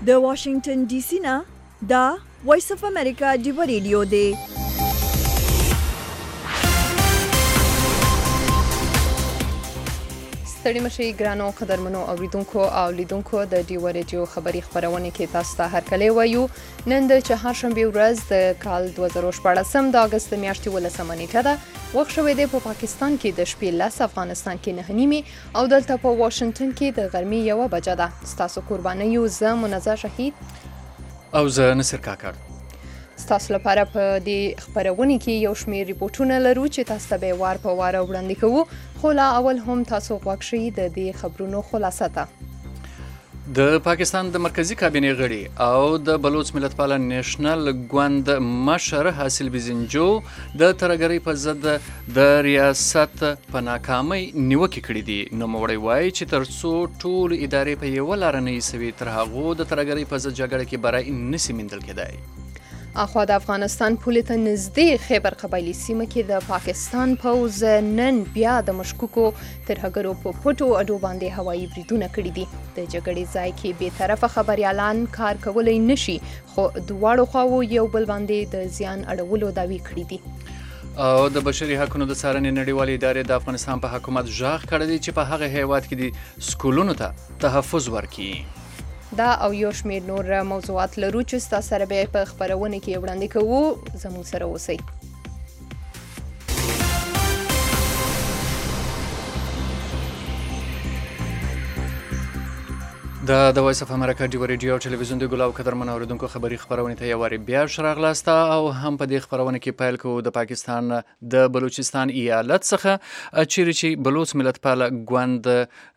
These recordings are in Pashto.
د واشنگټن ډي سي نه دا وایس اف امریکا ډیو ریډیو دی. ستړي مشي ګرانو قدرمنو اوریدونکو او لیدونکو د ډیو ریډیو خبری خبرونه کې تاسو ته هرکلی وایو. نن د چهارشنبه ورځ د کال 2014 د اگست میاشتې 18 نیټه ده. وخت شوی دی په پاکستان کې د شپې 10، افغانستان کې 9 نیمه او دلته په واشنگټن کې د غرمې 1 بجه ده. ستاسو قرباني یو زه منزه شهید او زه نصر کاکړ. ستاسو لپاره په دې خبرونه کې یو شمېر ریپورتونه لرو چې تاسو ته به وار په وار وړاندې کوو. خو لا اول هم تاسو غوښ شئ د دې خبرونو خلاصه ته. د پاکستان د مرکزی کابینې غړي او د بلوچ ملتپال نېشنل ګوند مشر حاصل بزنجو د ترګری په ضد د ریاست په ناکامۍ نیوکې کړې دي. نوموړی وایي چې ترڅو ټول ادارې په یو لار نه وي تر هغه د ترګری په ضد جګړه کې برای نسی مندل کېدای. اخوا د افغانستان پولې ته نږدې خیبر قبایلي سیمه کې د پاکستان پوځ نن بیا د مشکوکو ترهګرو په پټو اډو باندې هوایي بریدونه کړي دي. د جګړې ځای کې بې طرفه خبريالان کار کولی نشي، خو دواړو خواو یو بل باندې د زیان اړولو دعوی کړي دي. او د بشري حقوقو د څارنې نړیوالې ادارې د افغانستان په حکومت ژغ کړی دی چې په هغه هیواد کې د سکولونو ته تحفظ ورکړي. دا او یو شمېر نور موضوعات لرو چې ستاسو سره به په خبرونه کې وړاندې کوو. زموږ سره اوسئ. د وایس اف امریکا ډیو ریډیو او ټلویزیون د ګلاو قدرمن اوریدونکو خبری خبرونه ته یو واری بیا شراغلاسته او هم په دې خبرونه کې پیل کوو د پاکستان د بلوچستان ایالت څخه چې بلوچ ملتپال ګوند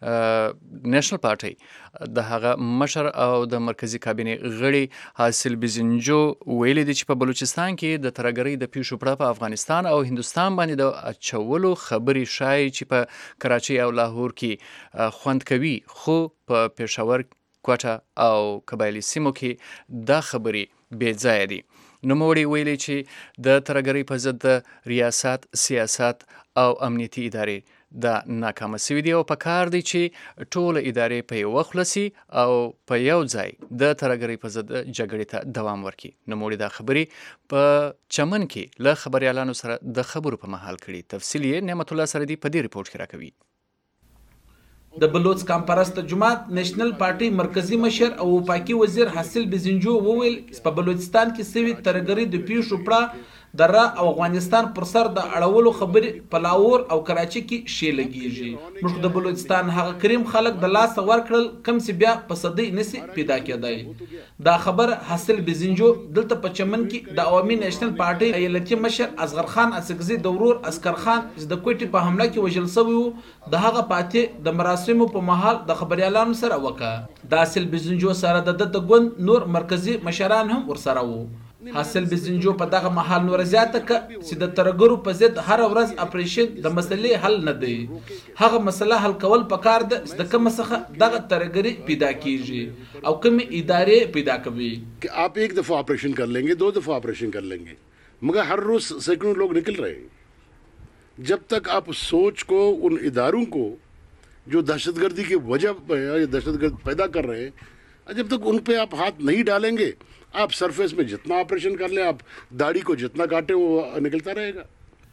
نېشنل پارټي د هغه مشر او د مرکزی کابینې غړي حاصل بزنجو ویلي دي چې په بلوچستان کې د ترګری د پیښو پړه په افغانستان او هندستان باندې د اچولو خبري شای چې په کراچي او لاهور کې خوند کوي، خو په پېښور، کوټه او قبایلی سیمو کې دا خبري بې ځایه دي. نوموړي ویلي چې د ترګری په ضد ریاست، سیاست او امنیتي ادارې دا ناکامه سوي دي او په کار دی چې ټول ادارې په یو وخت لسی او په یو ځای د ترګری په ضد جګړې ته دوام ورکړي. نوموړي دا خبري په چمن کې له خبريالانو سره د خبرو په مهال کړي. تفصیل یې نعمت الله سردي په دې ریپورت کې راکوي. د بلوچ کمپرست جماعت نېشنل پارټي مرکزی مشر او وفاقي وزیر حاصل بزنجو وویل په بلوچستان کې سوي ترګری د پیښو پړه د را او افغانستان پر سر د اړولو خبرې په لاهور او کراچي کې شی لګیږي. موږ د بلوچستان هغه کریم خلک د لاس ورکړل کم چې بیا په صدی نسی پیدا کېدای. دا خبر حاصل بزنجو دلته په چمن کې د عوامي نېشنل پارټي ایالتي مشر اصغر خان اسګزي د ورور اسکر خان د کوټي په حمله کې وژل شوی وو د هغه پاتې د مراسمو په محل د خبريالانو سره وکړه. د حاصل بزنجو سره د ګوند نور مرکزی مشران هم ورسره وو. حاصل بزنجو په دغه محل نور زیاته ک چې د ترګرو په ضد هر ورځ اپریشن د مسلې حل نه دی. هغه مسله حل کول پکار ده چې د کوم څخه دغه ترګری پیدا کیږي او کوم ادارې پیدا کوي. कि आप एक दफ़ा ऑपरेशन कर लेंगे, 2 दफ़ा ऑपरेशन कर लेंगे, मगर हर रोज सैकड़ों लोग निकल रहे हैं. जब तक आप सोच को उन इदारों को जो दहशतगर्दी की वजह या दहशतगर्द पैदा कर रहे हैं, जब तक उन पे आप हाथ नहीं डालेंगे, आप सरफेस में जितना ऑपरेशन कर लें, आप दाढ़ी को जितना काटें वो निकलता रहेगा.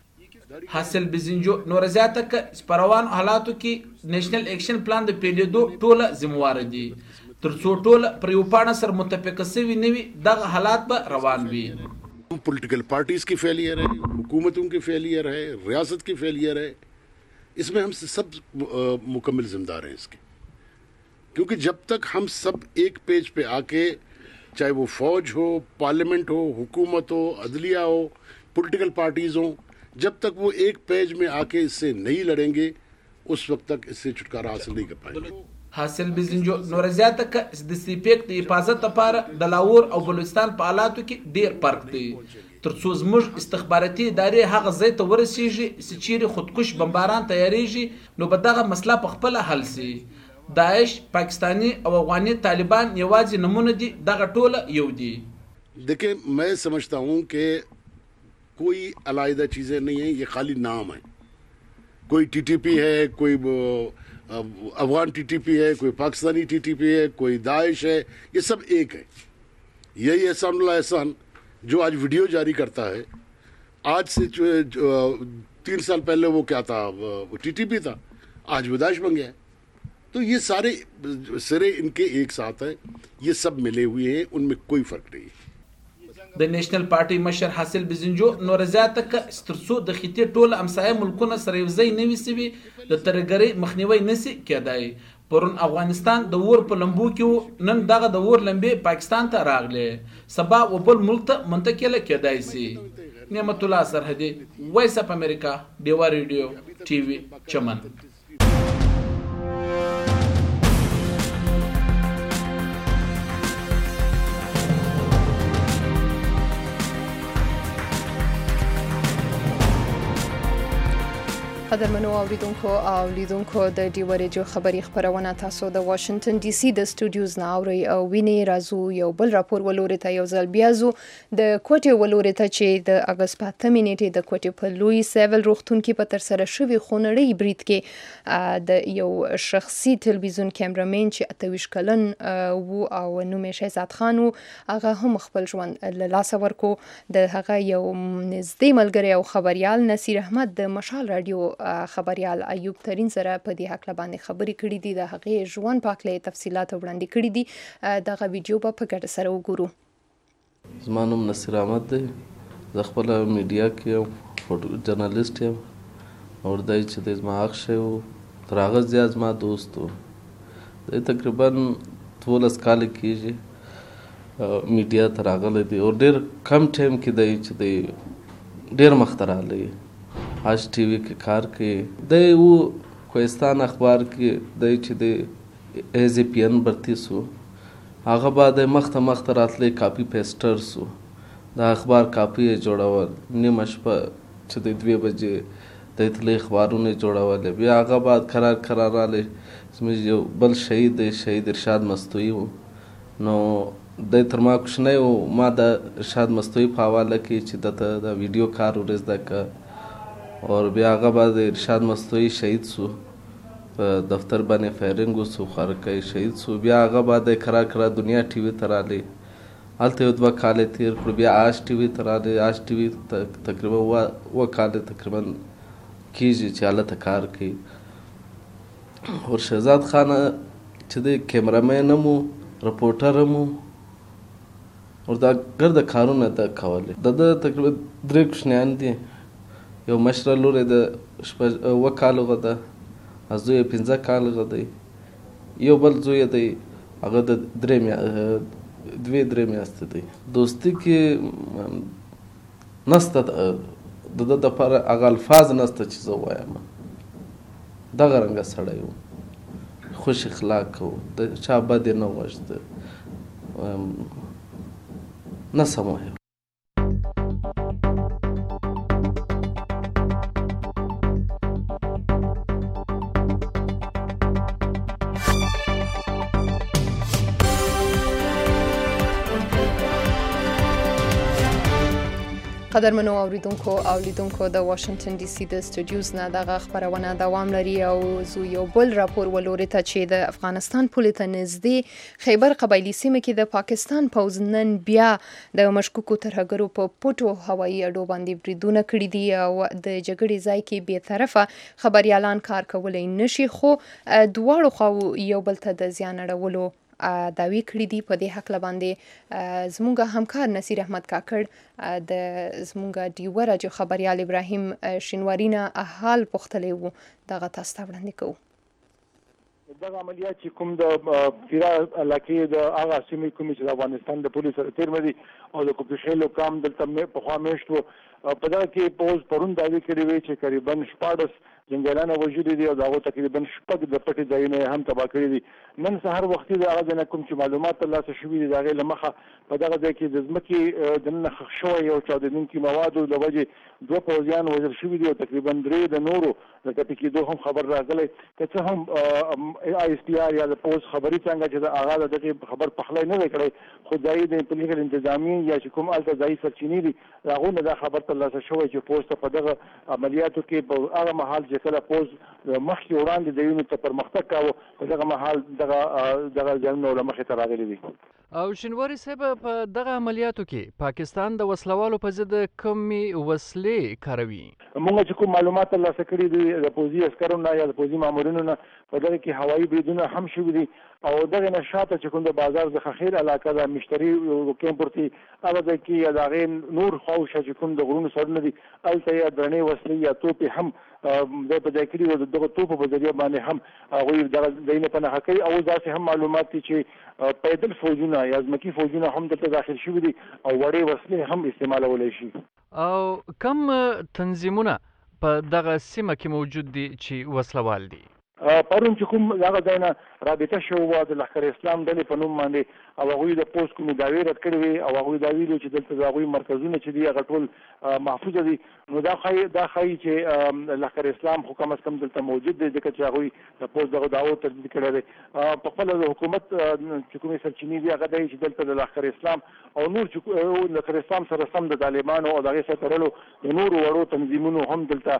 حاصل بزنجو نور زیاته ک سپروان حالاتو کې نېشنل اکشن پلان د پیډېدو ټوله ذمہوار دي. ترڅو ټوله پر یو پاڼه سر متفق سوي نوي دغه حالات به روان وي. پولیټیکل پارٹیز کی فیلئر ہے, حکومتوں کی فیلئر ہے, ریاست کی فیلئر ہے. اس میں ہم سب مکمل ذمہ دار ہیں اس کے, کیونکہ جب تک ہم سب ایک پیج پہ آ کے, چاہے وہ فوج ہو, پارلیمنٹ ہو, حکومت ہو, عدلیہ ہو, پولیٹیکل پارٹیز ہوں, جب تک وہ ایک پیج میں آ کے اس سے نہیں لڑیں گے, اس وقت تک اس سے چھٹکارا حاصل نہیں کر پائیں گے. حاصل بزنجو نور زیاته ک د سیپیک د حفاظت لپاره د لاهور او بلوچستان په حالاتو کې ډیر فرق دی. ترڅو زموږ استخباراتي ادارې هغه ځای ته ورسیږي چې چیرې خودکش بمباران تیاریږي نو به دغه مسله په خپل حل سي. داعش، پاکستانی او افغاني طالبان یوازې نمونه دي, دغه ټوله یو دي. دیکھیں میں سمجھتا ہوں کہ کوئی علیحدہ چیزیں نہیں ہیں, یہ خالی نام ہے. کوئی ٹی ٹی پی ہے, کوئی अफगान TTP है, कोई पाकिस्तानी TTP है, कोई दाइश है, ये सब एक है। यही एहसानुल्लाह एहसान जो आज वीडियो जारी करता है, आज से 3 साल पहले वो क्या था, वो TTP था, आज वो दाइश बन गया है। तो ये सारे सिरे इनके एक साथ हैं, ये सब मिले हुए हैं, उनमें कोई फ़र्क नहीं है। د नेशनल पार्टी مشر حاصل بزنجو نور زیاته ک سترسو د خطې ټول امسایه ملکونه سره یو ځای نوي سوي د ترګری مخنیوي نسی کېدای. پرون افغانستان د ور په لمبو کې نن دغه د ور لمبې پاکستان ته راغله، سبا و بل ملک ته منتقله کېدای سي. نعمت الله سرحدي، وایس اف امریکا، ډیوا ریډیو ټي وي چمن. قدرمنو اوریدونکو او لیدونکو د ډیوا ریډیو خبری خبرونه تاسو د واشنگټن ډي سي د سټوډیوز نه اوري او ویني رازو یو بل راپور ولوري ته یو ځل بیازو د کوټي ولوري ته چې د اگست 5 نیټه د کوټي په لوی سیول روختون کې په تر سره شوی خونړی برید کې د یو شخصي تلویزیون کیمرامین چې 28 کلن وو او نوم یې شهزاد خان وو، هغه هم خپل ژوند له لاسه ورکو. د هغه یو نږدې ملګری او خبريال نصیر احمد د مشال رادیو خبريال ایوب ترین سره په دې حق باندې خبرې کړې دي، د هغې ژوند په اړه تفصیلات وړاندې کړي دي. دغه ویډیو په ګډه سره وګورو. زما نوم نصیر احمد دی، زه خپل میډیا کې فوټو جرنالست یم او دای چې د زما حق شی و تر هغه زیات زما دوست و. دی تقریبا 12 کال کېږي میډیا ته راغلی دی او ډېر کم ټایم کې دی چې دی ډېر مخته راغلی. آج ټي وي کې کار کوي، دی و کوهستان اخبار کې دی چې دی ایز ای پی ان برتی سو، هغه بعد مخته راتلی کاپی پیسټر سو، د اخبار کاپی یې جوړول، نیمه شپه چې دی 2 بجې د تلی اخبارونه جوړول. بیا هغه بعد قرار رالی زموږ یو بل شهید دی، شهید ارشاد مستوي و، نو دی تر ما کوچنی و، ما د ارشاد مستوي په حواله کې چې دته د ویډیو کار ور زده که اور بیا هغه بعد ارشاد مستوي شهید سو، په دفتر باندې فایرنګ وسو، خارکای شهید سو. بیا هغه بعد کرا دنیا ټي وي ته رالی، هلته یو 2 کال تیر کړو. بیا آج ټي وي ته رالی، آج ټي وي تقریبا 2 کال تقریبا کېږي چې هلته کار کوي. اور شهزاد خان چې دی کیمرامین هم و، رپورټر هم و، اور دا ګرده کارونه ده کولی. د ده تقریبا 3 کوچنیان دي، یو مشره لور د 7 کالغه ده، زوی 15 کالغه دی، یو بل زوی دی هغه د 2 میاشتې دی. دوستی کې نسته د ده دپاره هغه الفاظ نسته چې زه وایم. دغه رنګه سړی و، خوش اخلاق و، د چا بد یې نه غوښته، نه سم وایي. قدرمنو اوریدونکو او لیدونکو د واشنگټن ډي سي د سټوډیوز نه دغه خبرونه دوام لري او زه یو بل راپور ولوري ته چې د افغانستان پولې ته نږدې خیبر قبایلي سیمه کې د پاکستان پوځ نن بیا د مشکوکو ترهګرو په پټو هوایي اډو باندې بریدونه کړي دي او د جګړې ځای کې بې طرفه خبريالان کار کولی نشي، خو دواړو خواو یو بل ته د زیان اړولو دعوی کړي دي. په دې حق باندې زموږ همکار نصیر احمد کاکړ د زموږ ډیوا راډیو خبريال ابراهیم شینواری نه حال پوښتلی وو، دغه تاسو ته وړاندې کوو. دغه عملیات چې کوم د فرا علاقې د هغه سیمې کومې چې د افغانستان د پولیسو سره تیر مدي او د کوپیشلو کام دلته په خوا میشتو، په دغه کې پوز پرون دعوی کړي وي چې تقریبا 14 جنګیالان وژلي دي او دغه تقریبا 6 د پټي ځایونه هم تباه کړي دي. نن سهار وختي د هغه نه کوم چې معلومات ترلاسه شوي دي دغه لمخه په دغه ځای کې د ځمکې د نن خښ شوی یو چاودېدونکي موادو د وجې 2 پوځیان وژل شوي دي او تقریبا 3 د نورو د ټپي کېدو هم خبر راغلی. که څه هم ISPR یا د پوز خبري څنګه چې د هغه دغه خبر پخلی نه دی کړی، خو ځایي د پولیسو انتظامی یا چې کوم الته ځایي سرچینې دي هغو نه دا خبر ترلاسه شوی چې پوز ته په دغه عملیاتو کې په هغه مهال چې کله پوز مخکې وړاندې د یونو ته پرمختګ کاوه په دغه مهال دغه ځایونه له مخې ته راغلي دي. او شینواري صاحب په دغه عملیاتو کې پاکستان د وسلوالو په ضد کومې وسلې کاروي؟ موږ چې کوم معلومات ترلاسه کړي دي د پوځي عسکرو نه یا د پوځي مامورینو نه په دغه کې هوایي بریدونه هم شوي دي او دغه نه شاته چې کوم د بازار د خخیر علاقه د مشتري کیمپ ورته هغه د کې یا د غین نور خواوشه چې کوم د غرونو سرونه دي الته یا درنې وسلې یا توپې هم د په ځای کړي دغه توپو په ذریعه باندې هم هغوی دغه ځایونه پناه کوي او داسې هم معلومات دي چې پیدل فوجونه یا ځمکي فوجونه هم دلته داخل شوي دي او وړې وسلې هم استعمالولی شي. او کم تنظیمونه په دغه سیمه کې موجود دي چې وسلوال دي؟ پرون چې کوم هغه ځای نه رابطه شوې وه د لښکر اسلام ډلې په نوم باندې او هغوی د پوسټ کومې دعوې رد کړې وې او هغوی دا ویلي چې دلته د هغوی مرکزونه چې دي هغه ټول محفوظه دي. نو دا ښایي چې لښکر اسلام خو کم از کم دلته موجود دی ځکه چې هغوی د پوسټ دغه دعوو تردید کړی دی. په خپله د حکومت چې کومې سرچینې دي هغه دی چې دلته د لښکر اسلام او نور چې لښکر اسلام سره سم د طالبانو او د هغې سره تړلو د نورو وړو تنظیمونو هم دلته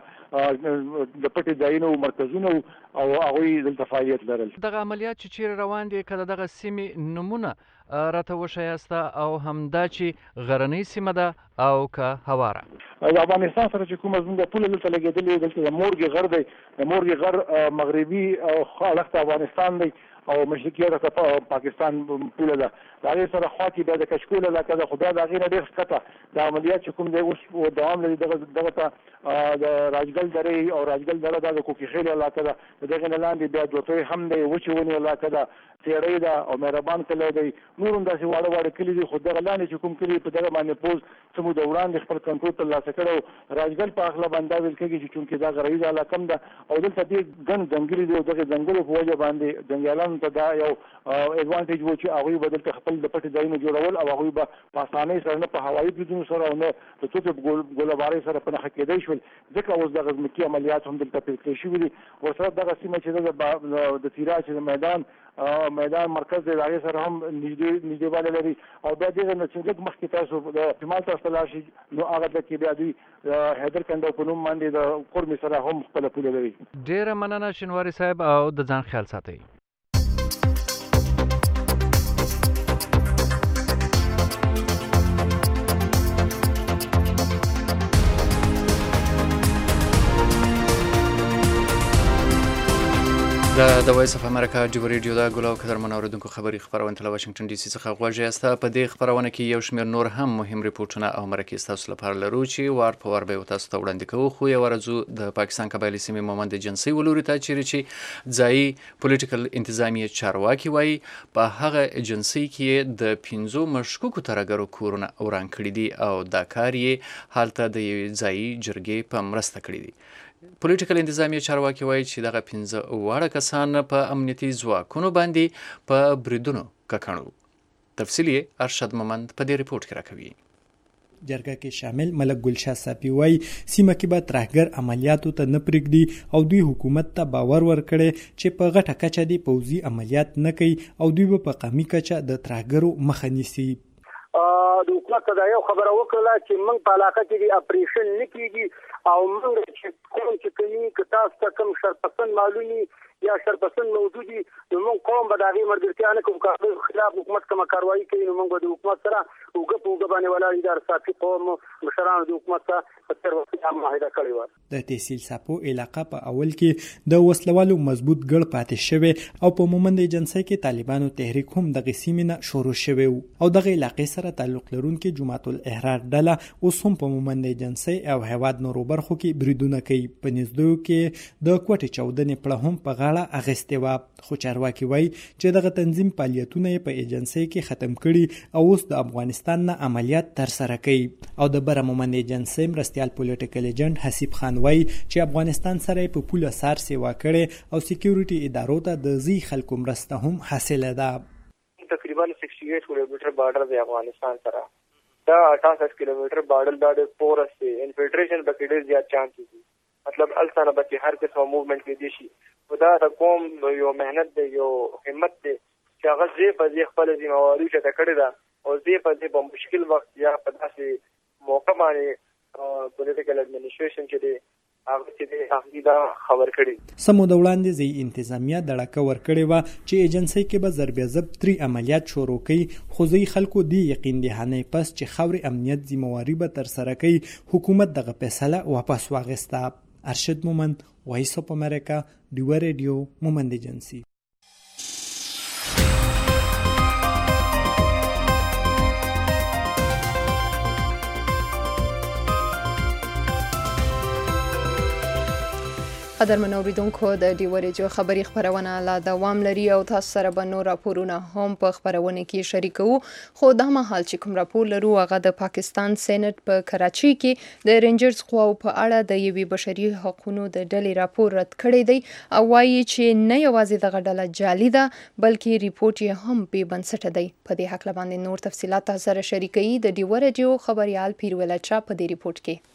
د پټې ځایونو مرکزونه او هغوی دلته فعالیت لرل. دغه عملیات چې چیرې روان دي که د دغه سیمې نومونه راته وښایاست او همدا چې غرنۍ سیمه ده او که هواره؟ د افغانستان سره چې کومه زموږ پوله دلته لګېدلې دلته د مورګې غر دی د مورګې غر مغربي اړخ ته افغانستان دی او مشرقي اړخ ته پاکستان پوله ده. د هغې سره خوا کې بیا د کشکول علاقه ده خو بیا د هغې نه ډېر ښکته د عملیات چې کوم دی اوس دوام لري دغه ته د راجګل درې او راجګل دره دا د کوکیخیل علاقه ده. د دغې نه لاندې بیا دوتوی هم دی وچې ونې علاقه ده څېړۍ ده او مهربان کلی دی نور هم داسې واړه واړه کلي دي خو دغه لاندې چې کوم کلي په دغه باندې پوز څه موده وړاندې خپل کنټرول ترلاسه کړی راجګل په هکله باندې دا ویل کېږي چې چونکې دا غرایزه علاقه هم ده او دلته ډېر ګڼ ځنګلي دي او دغې ځنګلو په وجه باندې جنګیالانو ته دا یو ایډوانټیج و چې هغوی به دلته خپل د پټې ځایونه جوړول او هغوی به په اسانۍ سره نه په هوایي بریدونو سره او نه د توپې په ګولهبارۍ سره په نښه کېدی شول ځکه اوس دغه ځمکي عملیات هم دلته پیل کړی شوي دي. ورسره دغه سیمه چې ده د تیرا چې د میدان مرکز دی د هغې سره هم نږدېوالی لري او بیا دغه نه چې لږ مخکې تاسو د شمال طرف ته لاړ شئ نو هغه ده کې بیا دوی حیدر کنډو په نوم باندې د قرمې سره هم خپله پوله لري. ډېره مننه شینواري صاحب او د ځان خیال ساتئ. د وایس اف امریکا ډیو ریډیو دا ګل او قدرمن اوریدونکو خبري خبرونه له واشنگټن ډي سي څخه غوږی یاست. په دې خبرونه کې یو شمېر نور هم مهم ریپورتونه او مرکې تاسو لپاره لرو چې وار په وار به تاسو ته وړاندې کوو. خو یو ورځو د پاکستان قبایلی سیمې مومند جنسي ولوري ته چې ځایي پولیټیکل انتظامیه چارواکي وایي په هغه ایجنسي کې د 15 مشکوکو ترهګرو کورونه وران کړي دي او دا کار یې هلته د ځایي جرګې په مرسته کړی دی. پولیټیکل انتظامیه چارواکي وایي چې دغه 15 واړه کسان په امنیتي ځواکونو باندې په بریدونو ککړو. تفصیل یې ارشد مومند په دې ریپورت کې راکوي. جرګه کې شامل ملک ګلشاه صافي وایي سیمه کې به ترهګر عملیاتو ته نه پرېږدي او دوی حکومت ته باور ورکړي چې په غټه کچه دې پوځي عملیات نه کوي او دوی به په قومي کچه د ترهګرو مخه نیسي. د حکومت ته دا یو خبره وکړه چې موږ په علاقه کې د اپریشن نه کېږي او موږ چې کوم چې کوي که تاسو ته کوم شرپسند معلومي یا شرپسند موجودي نو موږ قوم به د هغې ملګرتیا نه کوو. که خلاف حکومت کومه کاروایي کوي نو موږ به د حکومت سره اوږه په اوږه باندې ولاړ یو. د صافي قوم مشرانو د حکومت ته په تېر وخت کې معاهده کړې وه. د تحصیل ساپو علاقه په اول کې د وسلوالو مضبوط ګړ پاتې شوی او په مومند ایجنسۍ کې طالبانو تحریک هم دغه سیمې نه شروع شوی او دغه علاقې سره تعلق لرونکي جماعت الاحرار ډله اوس هم په مومند ایجنسۍ او هیواد نورو برخو کې بریدونه کوي. په نږدېو کې د کوټې چاودنې پړه هم په غاړه اخیستې وه خو چارواکي وایي چې دغه تنظیم فعالیتونه یې په ایجنسۍ کې ختم کړي او اوس د افغانستان نه عملیات ترسره کوي. او د بره مومند ایجنسۍ مرستیال پولیټیکل ایجنټ حسیب خان وایي چې افغانستان سره یې په پوله سار سیوا کړې او سکیورټي ادارو ته د ځي خلکو مرسته هم حاصله ده. تقریبا 68 کیلومتر بارډر دی افغانستان سره. دا 68 کیلومتر بارډر دا د پورس دی انفلټریشن پکې ډېر زیات چانس دي. مطلب السانه بچي هر قسمه موومېنټ کې دي شي. دا د قوم یو مهنت دی یو همت دی چې هغه ځې په ځې خپل ذمہواري چته کړې ده او ځې په ځې په مشکل وخت یا په داسې موقع باندې پولیټیکل اډمنسټریشن چې دی هغه چې دا خبر کړي. سمو د وړاندې ځای انتظامیه دړکه ورکړې وه چې ایجنسۍ کې به ضرب ضبط 3 عملیات شروع کړي، خو ځای خلکو دی یقین دهانۍ پس چې خاورې امنیت ذمواري به ترسره کوي، حکومت دغه فیصله واپس واخیسته. ارشد مومند، وایس اف امریکا، ډیوه ریډیو، مومند ایجنسي. قدرمن اوریدونکو، د ډیوه ریډیو خبري خبرونه لا دوام لري او تاسو سره به نور راپورونه هم په خبرونه کې شریکو. خو دا مهال چې کوم راپور لرو هغه د پاکستان سېنات په کراچۍ کې د رینجرز قواو په اړه د یوې بشري حقوقو د ډلې راپور رد کړی دی او وایي چې نه یوازې دغه ډله جعلي ده بلکې ریپورت یې هم بې بنسټه دی. په دې حق باندې نور تفصيلات سره شریکي د ډیوه ریډیو خبريال پیروله چا په دې ریپورت کې.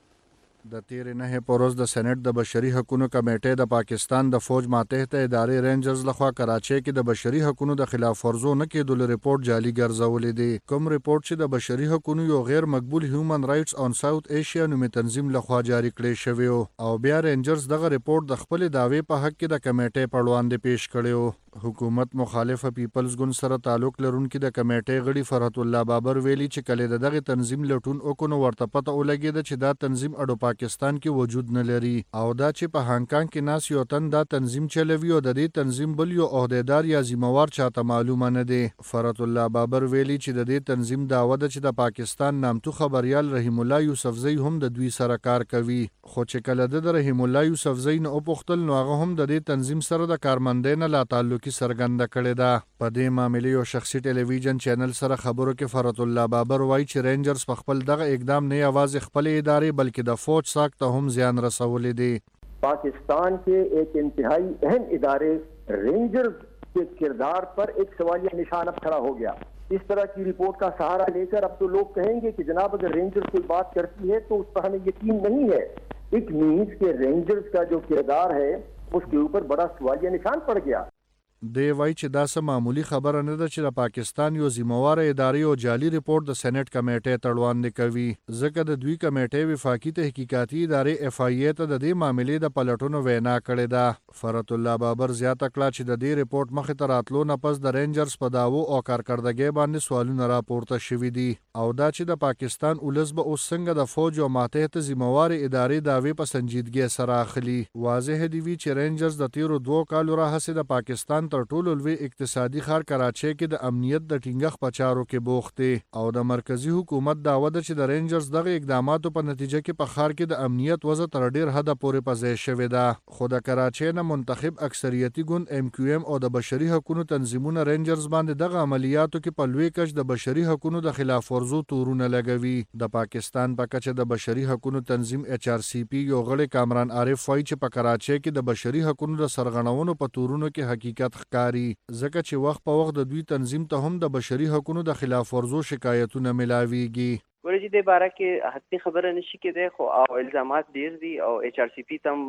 د تیر نه پروز د سېنات د بشري حقوقو کمیټې د پاکستان د فوج ماتحت ادارې رینجرز لخوا کراچۍ کې د بشري حقوقو د خلاف ورزو نه کېدل ریپورت جعلي ګرځولې دي. کوم ریپورت چې د بشري حقوقو یو غیر مقبول هیومن رائټس اون ساوث ایشیا نومي تنظیم لخوا جاری کړی شوی او بیا رینجرز دغه ریپورت د خپل داوی په حق کې د کمیټې په وړاندې پیش کړی. حکومت مخالفه پیپلز ګوند سره تعلق لرونکي د کمیټې غړي فرحت الله بابر ویلي چې کله دغه تنظیم لټون وکړو ورته پته ولګید چې دا تنظیم اډو پاکستان کې وجود نه لري او دا چې په هانګ کې ناس یو تن دا تنظیم چلوي او د دې تنظیم بل یو عہدیدار یا ذمہوار چاته معلومه نه دی. فرحت الله بابر ویلي چې د دې تنظیم داوا ده چې د پاکستان نامتو خبريال رحیم الله یوسفزئی هم د دوی سره کار کوي، خو چې کله د رحیم الله یوسفزئی نه وپوښتل نو هغه هم د دې تنظیم سره د کارمندۍ نه لا تعلق څرګنده کړې ده. په دې معاملې یو شخصي ټلویزیون چینل سره خبرو کې فرحت الله بابر وایي چې رینجرز په خپل دغه اقدام نه یوازې خپل ادارې بلکې د فوج ساک ته هم زیان رسولې دي. पाकिस्तान के एक इंतहाई अहम इदारे रेंजर्स के किरदार पर एक सवालिया निशान अब खड़ा हो गया. इस तरह की रिपोर्ट का सहारा लेकर अब तो लोग कहेंगे कि जनाब अगर रेंजर्स कोई बात करती है तो उस पर हमें यकीन नहीं है. इट मीन्स के रेंजर्स का जो किरदार है उसके ऊपर बड़ा सवालिया निशान पड़ गया. دی وای چې دا سم معمولی خبره نه ده چې د پاکستان یو ذمہوار ادارې او جعلي ریپورت د سېنات کمیټې ته وړاندې کوي، ځکه د دوی کمیټې وفاقي تحقیقاتي ادارې اف آی ای ته د دې معاملې د پلټونو وینا کړې ده. فرحت الله بابر زیاته کړه چې د دې ریپورت مخې ته راتلو نه پس د رینجرز په داوو او کارکردګۍ باندې سوالونه راپورته شوي دي او دا چې د پاکستان ولس به اوس څنګه د فوج او ماتحت ذمہوار ادارې داوی په سنجیدګۍ سره اخلي. واضح دی وی چې رینجرز د تیرو 2 کالو راهیسې د پاکستان تر ټولو لوی اقتصادي ښار کراچۍ کې د امنیت د ټینګښت په چارو کې بوخت دي او د مرکزی حکومت دعوه ده چې د رینجرز دغه اقداماتو په نتیجه کې په ښار کې د امنیت وضع تر ډیر حده پورې په ځای شوې ده. خو د کراچۍ نه منتخب اکثریتي ګوند ایم کیو ایم او د بشري حقوقو تنظیمونه رینجرز باندې دغه عملیاتو کې په لوی کچ د بشري حقوقو د خلاف ورزو تورونه لګوي. د پاکستان په کچه د بشري حقوقو تنظیم ایچ آر سی پی یو غړی کامران عارف وایي چې په کراچۍ کې د بشري حقوقو د سرغړونو په تورونو کې حقیقت ښکاري، ځکه چې وخت په وخت د دوی تنظیم ته هم د بشري حقوقو د خلاف ورزو شکایتونه ملاويږي. ورته د باره کې حقیقي خبره نشي کېدای خو او الزامات ډیر دي او ایچ آر سی پی تم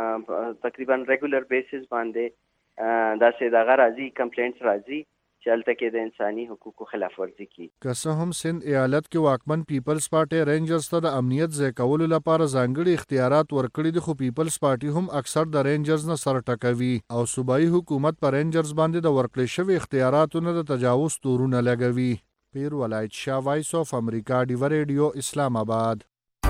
تقریبا ریګولر بیسس باندې داسې دغه راځي کمپلینټس راځي چې هلته کې د انساني حقوقو خلاف ورزي کی. که څه هم سند ایالت کې واکمن پیپلز پارټي رینجرز ته د امنیت ځای کولو لپاره ځانګړي اختیارات ورکړي دي، خو پیپلز پارټي هم اکثر د رینجرز نه سر ټکوي او صوبایي حکومت پر رینجرز باندې د ورکړې شوی اختیاراتو نه د تجاوز تورونه لګوي. پیر ولایت شاه، وایس اف امریکا، ډیوه ریډیو، اسلام آباد.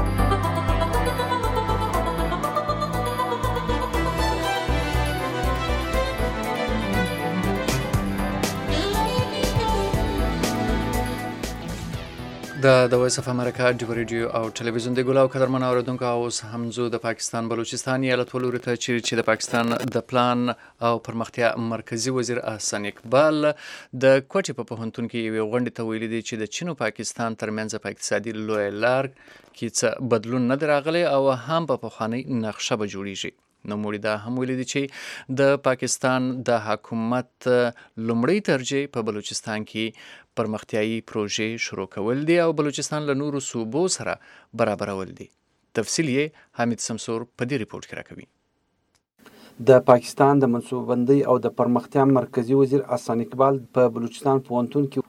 د وایس اف امریکا ډیوه ریډیو او ټلویزیون د ګلاو قدرمن اوریدونکو اوس همزو د پاکستان بلوچستان ایالت ولوري ته چې د پاکستان د پلان او پرمختیا مرکزی وزیر احسن اقبال د کوټې په پوهنتون کې یو غونډه ته ویلي دي چې د چین او پاکستان ترمنځ په اقتصادي لوی لار کې څه بدلون نه راغلی او هم په پخوانی نقشه به جوړیږي. نو موږ دا هم ویلي دي چې د پاکستان د حکومت لومړی ترجیح په بلوچستان کې پرمختیایي پروژې شروع کول دي او بلوچستان له نورو صوبو سره برابرول دي. تفصیل یې حمید سمسور په دې ریپورت کې راکوي. د پاکستان د منصوبه بندۍ او د پرمختیا مرکزی وزیر احسن اقبال په بلوچستان پوهنتون کې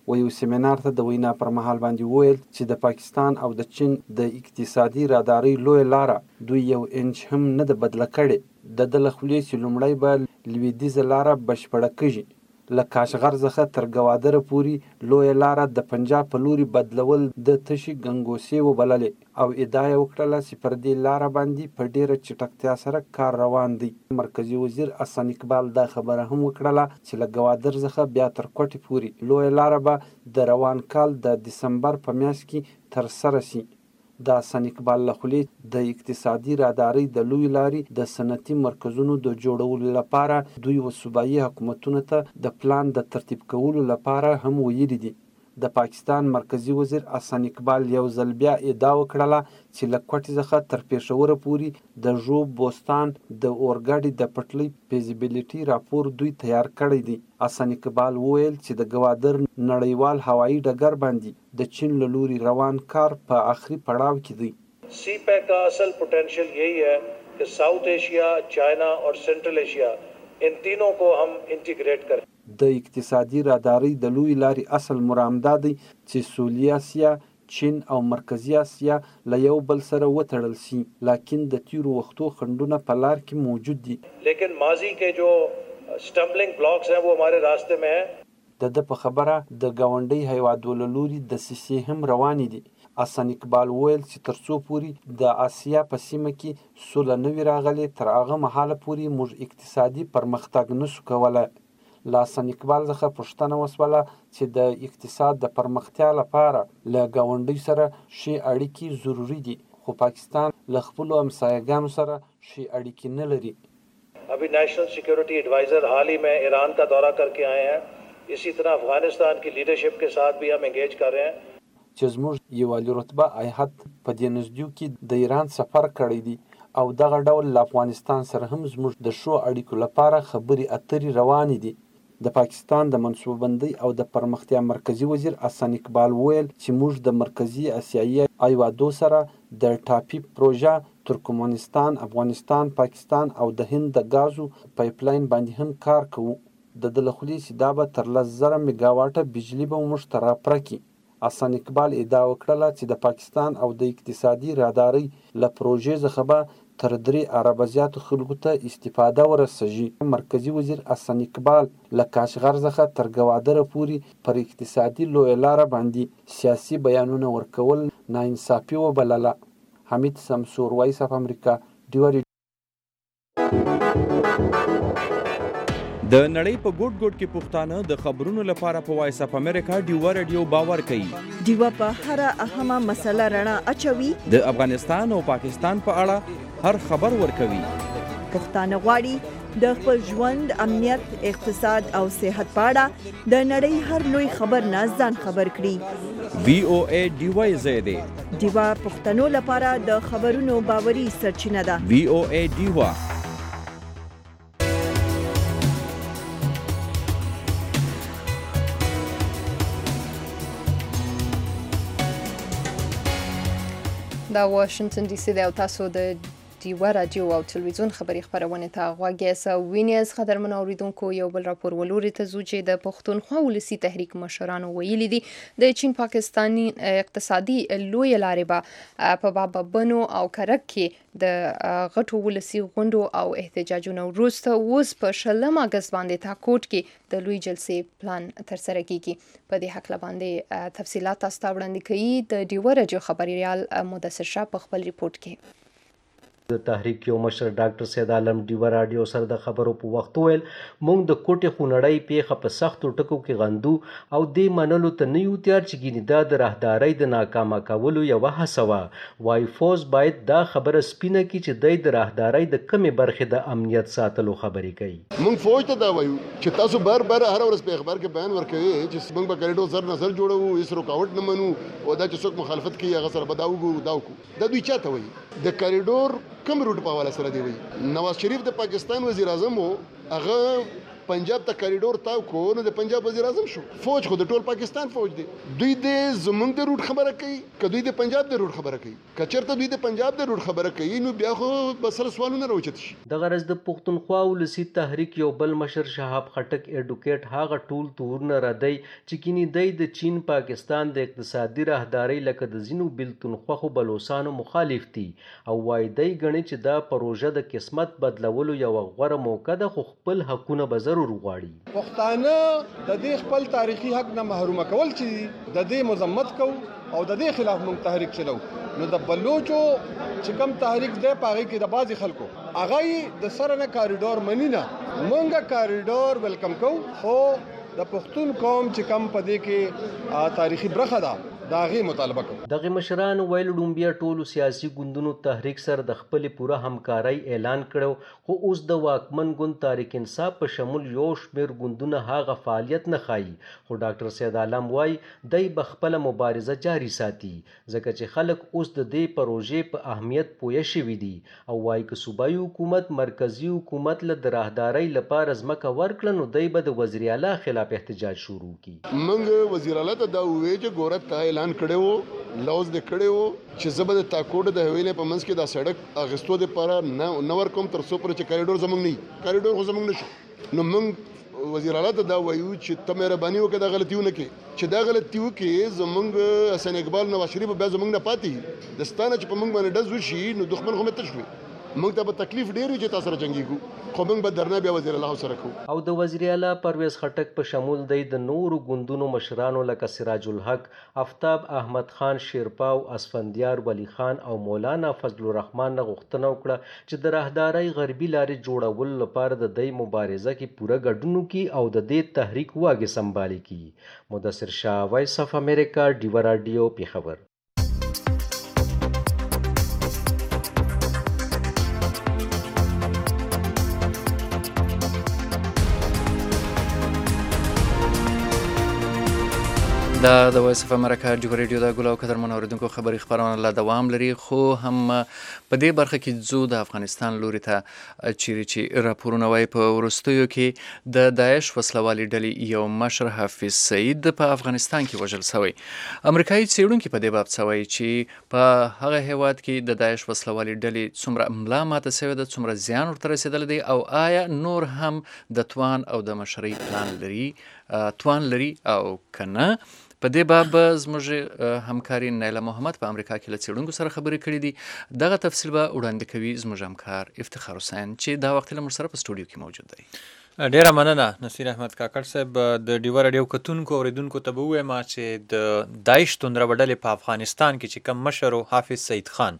و یو سیمینار ته د وینا پر مهال باندې وویل چې د پاکستان او د چین د اقتصادي رادارۍ لویه لاره دوی یو انچ هم نه ده بدله کړې. د ده له خولې چې لومړی به لویدیځه لاره بشپړه کېږي، له کاشغر څخه تر ګوادره پورې لویه لاره د پنجاب په لوري بدلول د تشې ګنګوسې وبللې او ادعا یې وکړله چې پر دې لاره باندې په ډېره چټکتیا سره کار روان دی. مرکزي وزیر احسان اقبال دا خبره هم وکړله چې له ګوادر څخه بیا تر کوټې پورې لویه لاره به د روان کال د دسمبر په میاشت کې ترسره شي. د احسان اقبال له خولې د اقتصادي رادارۍ د لویې لارې د صنعتي مرکزونو د جوړولو لپاره دوی و صوبایي حکومتونو ته د پلان د ترتیب کولو لپاره هم ویلي دي. د پاکستان مرکزي وزیر احسان اقبال یو ځل بیا ادعا وکړله چې له کوټې څخه تر پېښوره پورې د ژوب بوستان د اورګاډي د پټلۍ فیزیبیلیټي راپور دوی تیار کړی دی. احسان اقبال وویل چې د ګوادر نړیوال هوایي ډګر باندې د چین له لوري روان کار په آخري پړاو کې دی. سی پیک کا اصل پوٹینشیل یہی ہے کہ ساؤتھ ایشیا، چائنا اور سینٹرل ایشیا ان تینوں کو ہم انٹیگریٹ کریں. د اقتصادي رادارۍ د لویې لارې اصل مرام دا دی چې سویلي اسیا، چین او مرکزي اسیا له یو بل سره وتړل شي، لکن د تیرو وختو خنډونه په لار کې موجود دي. لیکن ماضی کے جو سٹمبلنگ بلاکس ہیں وہ ہمارے راستے میں ہیں. د ده په خبره د ګاونډي هیوادو له لوري د سیسې هم روانې دي. احسان اقبال وویل چې تر څو پورې د آسیا په سیمه کې سوله نه وي راغلې تر هغه مهاله پورې موږ اقتصادي پرمختګ نشو کولی. له احسان اقبال څخه پوښتنه وسوله چې د اقتصاد د پرمختیا لپاره له ګاونډۍ سره ښې اړیکې ضروري دي، خو پاکستان له خپلو همسایه‌ګانو سره ښې اړیکې نه لري. ابھی نیشنل سیکورٹی ایڈوائزر حال ہی میں ایران کا دورہ کر کے آئے ہیں. اسی طرح افغانستان کی لیڈرشپ کے ساتھ بھی ہم انگیج کر رہے ہیں. چې زموږ یو عالی رتبه هیات په دې نږدېو کې د ایران سفر کړی دی او دغه ډول له افغانستان سره هم زموږ د ښو اړیکو لپاره خبرې اترې روانې دي. د پاکستان د منصوبه‌بندۍ او د پرمختیا مرکزي وزیر احسان اقبال وویل چې موږ د مرکزي اسیایي هیوادو سره د ټاپي پروژه، ترکمنستان، افغانستان، پاکستان او د هند د ګازو پایپلاین باندې هم کار کوو. د ده له خولې چې دا به تر 10,000 میګاواټه بجلي به موږ ته راپره کړي. احسان اقبال ادعا وکړله چې د پاکستان او د اقتصادي رادارۍ له پروژې څخه به تر 3 اربه زیاتو خلکو ته استفاده ورسیږي. مرکزي وزیر احسان اقبال له کاشغر څخه تر ګوادره پورې پر اقتصادي لویه لاره باندې سیاسي بیانونه ورکول ناانصافي وبلله. حمید سمسور، وایس اف امریکا، ډیوه. د نړۍ په ګوټ ګوټ کې پښتانه د خبرونو لپاره په وایس اف امریکا ډیوه رادیو باور کوي. ډیوه په هر اهمه مسله رڼا اچوي. د افغانستان او پاکستان په اړه هر خبر ورکوي. پښتانه غواړي د خپل ژوند، امنیت، اقتصاد او صحت په اړه د نړۍ هر نوې خبر نه ځان خبر کړي. VOA ډیوه زیاده ډیوه پښتنو لپاره د خبرونو باوري سرچینه ده. VOA ډیوه. دا واشنگټن ډي سي دی او تاسو د ډیوه رادیو او تلویزیون خبري خبرونه ته غوږ یاست. وینئ قدرمن اوریدونکو، یو بل راپور ولوري ته ځو چې د پښتونخوا ولسي تحریک مشرانو ویلي دي د چین پاکستاني اقتصادي لویه لارې به په بابا بنو او کرک کې د غټو ولسي غونډو او احتجاجونو وروسته اوس په 20 اګست باندې تاکوټ کې د لوی جلسې پلان ترسره کیږي. په دې حق باندې تفصيلات تاسو ته وړاندې کوي د ډیوه رادیو خبريال مدثر شاه په خپل ریپورت کې. د تحریک یو مشر ډاکټر سید عالم ډیوه رادیو سره د خبرو په وخت ویل مونږ د کوټې خونړۍ پیښه په سختو ټکو کې غندو او دې منلو ته نه یو تیار چې ګینې دا د راهدارۍ د ناکامه کولو یوه هڅه وه. وایي فوز باید دا خبره سپینه کړي چې دی د راهدارۍ د کمې برخې د امنیت ساتلو خبرې کوي. مونږ فوج ته دا وایو چې تاسو بار بار هر ورځ په اخبار کې بیان ورکوي چې مونږ به کریډور سر نظر جوړو، هیڅ رکاوټ نه منو او دا چې څوک مخالفت کوي هغه سره به دا وګورو دا وکړو. دا دوی چاته وایي د کریډور کوم روټ په حواله سره دی وایي. نواز شریف د پاکستان وزیر اعظم وو، هغه پنجاب ته کریډور تاو کو نو د پنجاب وزیر اعظم شو. فوج خو د ټول پاکستان فوج دی. دوی د زمونږ د روټ خبره کوي که دوی د پنجاب د روټ خبره کوي. که چېرته دوی د پنجاب د روټ خبره کوي نو بیا خو به سره سوالونه راوچت شي. د غرض د پښتونخوا ولسي تحریک یو بل مشر شهاب خټک ایډوکیټ هغه ټول تورونه ردی چې کینی د چین پاکستان د اقتصادي راهداري لکه د ځینو بېلتونخواخو بلوڅانو مخالف دي او وایي دی ګڼي چې دا پروژه د قسمت بدلولو یو غوره موقع ده خو خپل حقونه به ضرور غواړي. پښتانه د دې خپل تاریخي حق نه محرومه کول چې د دې مذمت کو او د دې خلاف موږ تحریک چلو نو د بلوچو چې کوم تحریک دی پاغي کې د بازي خلکو هغه د سره نه کاریډور منی نه مونږه کاریډور ویلکم کو خو د پښتون قوم چې کم پدې کې تاریخي برخه ده داغي مطالبه کوي. دغه مشران ویل ډومبیا ټولو سیاسي ګوندونو تحریک سره د خپل پوره همکاري اعلان کړو خو اوس د واکمن ګوند تحریک انصاف په شمول یو شمېر ګوندونه هغه فعالیت نه ښایي خو ډاکټر سید عالم وایي دی به خپله مبارزه جاري ساتي ځکه چې خلک اوس د دې پروژې په اهمیت پوه شوي دي او وایي که صوبایي حکومت مرکزي حکومت له د راهدارۍ لپاره ځمکه ورکړه نو دی به د وزیر اعلی خلاف احتجاج شروع کړي. موږ وزیر اعلی ته دا وویل چې ګوره اعلان کړو لوز د کړو چې زبر د تاکوډ د حویلې په منځ کې دا سړک اغستو د لپاره نه ورکوم تر څو پر چې کریډور زمونږ نه کریډور خو زمونږ نشو. نو موږ وزیر اعلی ته دا وایو چې ته مهرباني وکړه دا غلطیونه کې چې دا غلطي وکړي زمونږ حسین اقبال نواز شریف بیا زمونږ نه پاتې د ستانه چې په موږ باندې ډز وشي نو دښمن خو مې تشوي موږ ته به تکلیف ډېر وي چې تاسو سره جنګېږو خو موږ به درنه بیا وزیر الله سره کوو. او د وزیر اعلی پرویز خټک په شمول دی د نورو ګوندونو مشرانو لکه سراج الحق آفتاب احمد خان شیرپاو اسفندیار ولی خان او مولانا فضل الرحمن نه غوښتنه وکړه چې د راهدارۍ غربي لارې جوړولو لپاره د دې مبارزه کې پوره ګډون وکړي او د دې تحریک واګې سمبالي کړي. مدثر شاه وایس اف امریکا ډیوا راډیو پیښور. دا د وایس اف امریکا ډیوا راډیو د ګل او قدرمن اوریدونکو خبري خبرونه لا دوام لري خو هم په دې برخه کې ځو د افغانستان لوري ته چیرې چې راپورونه وایي په وروستیو کې د داعش وسلوالې ډلې یو مشر حافظ سعید په افغانستان کې وژل شوی. امریکایي څېړونکي په دې باب څه وایي چې په هغه هیواد کې د داعش وسلوالې ډلې څومره ملا ماته شوې ده څومره زیان ورته رسېدلی دی او آیا نور هم د توان او د مشرۍ توان لري او که نه. په دې باب زموږ همکاري نیله محمد په امریکا کې له څېړونکو سره خبرې کړې دي. دغه تفصیل به وړاندې کوي زموږ همکار افتخار حسین چې دا وخت له موږ سره په سټوډیو کې موجود دی. ډیره مننه نصیر احمد کاکړ صاحب. د ډیوا راډیو کتونکو اوریدونکو ته به ووایم چې د داعش توندره ډلې په افغانستان کې چې کوم مشر حافظ سعید خان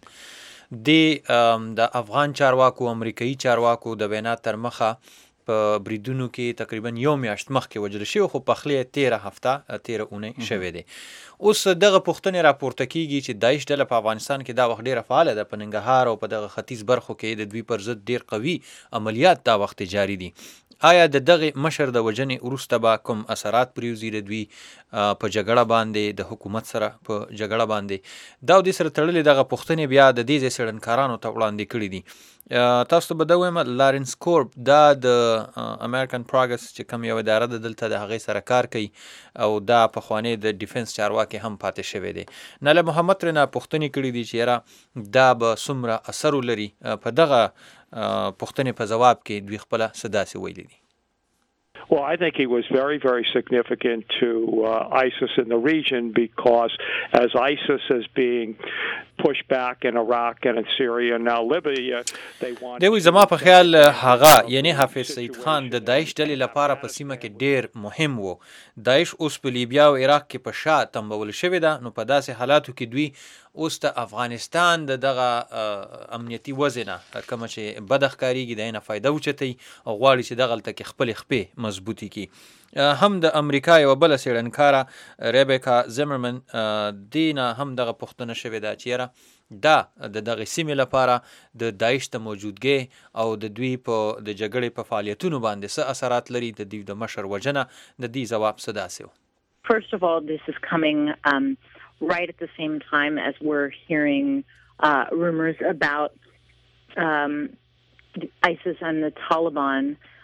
د افغان چارواکو امریکایي چارواکو د وینا تر مخه په بریدونو کې تقریبا یو میاشت مخکې وژل شوی خو پخلی 13 اونۍ شوی دی. اوس دغه پوښتنې راپورته کیږي چې داعش ډله په افغانستان کې دا وخت ډیره فعاله ده. په ننګرهار او په دغه ختیځ برخو کې د دوی پر ضد ډیر قوي عملیات دا وخت جاری دي. آیا د دغه مشر د وژنې وروسته به کوم اثرات پرېوځي د دوی په جګړه باندې د حکومت سره په جګړه باندې دا د سره تړلې دغه پوښتنې بیا د دې څېړنکارانو ته وړاندې کړي دي. تاسو ته به دا ووایم لارنس کورب دا د امریکن پروګرس چې کوم یو اداره ده دلته د هغې سره کار کوي او دا پخوانی د ډیفنس چارواکي هم پاتې شوی دی. نله محمد ترېنه پوښتنې کړي دي چې یاره دا به څومره اثر ولري. په دغه پوښتنې په ځواب کې دوی خپله څه داسې ویلي دي. Well, I think he was very, very significant to ISIS in the region because as ISIS is being pushed back in Iraq and in Syria and now Libya, they want... دوی زما په خیال هغه یعنی حافظ سعید خان د داعش ډلې لپاره په سیمه کې ډیر مهم و. داعش اوس په لیبیا او عراق کې په شا تنبول شوی ده. نو په داسې حالاتو کې دوی اوس د افغانستان د دغه امنیتي وضع نه کومه چې بد ښکارېږي د نه فایده اوچتوي او غواړي چې دغلته کې خپلې خپې مضبوطې کړي. هم د امریکا یوه بله څېړنکاره ریبیکا زیمرمن دې نه هم دغه پوښتنه شوې ده چې یاره دا د دغې سیمې لپاره د داعش د موجودګۍ او د دوی په د جګړې په فعالیتونو باندې څه اثرات لري. د دوی د مشر وژنه د دې ځواب څه داسې و. First of all, this is coming right at the same time as we're hearing rumors about ISIS and the Taliban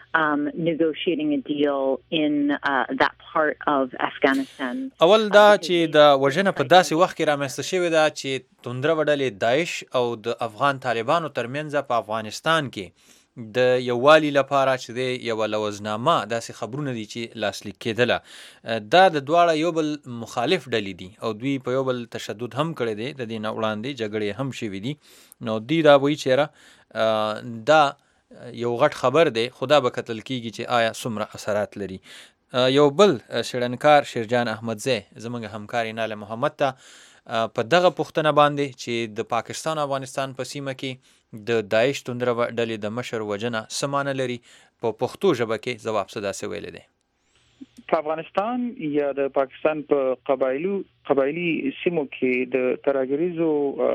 negotiating a deal in that part of Afghanistan. اول دا چې د وژنه په داسې وخت کې رامنځته شوې ده چې توندره وډلې داعش او د افغان طالبانو ترمنځ په افغانستان کې د یووالي لپاره چې د یو لوزنامه داسې خبرونه دي چې لاسلیک کېدله دا د دواړه یو بل مخالف ډلې دي او دوی په یو بل تشدد هم کړی دی د دې نه وړاندې جګړې هم شوي دي نو دوی دا وایي چې دا یو غټ خبر دی خو دا به کتل کېږي چې آیا څومره اثرات لري یو بل شړنکار شیرجان احمدزی زموږ همکار ناله محمد ته په دغه پوښتنه باندې چې د پاکستان او افغانستان په سیمه کې د داعش توندره ډلې د مشر وژنه څه معنی لري په پښتو ژبه کې ځواب څه داسې ویلی دی په افغانستان یا د پاکستان په قبایلي سیمو کې د ترهګریزو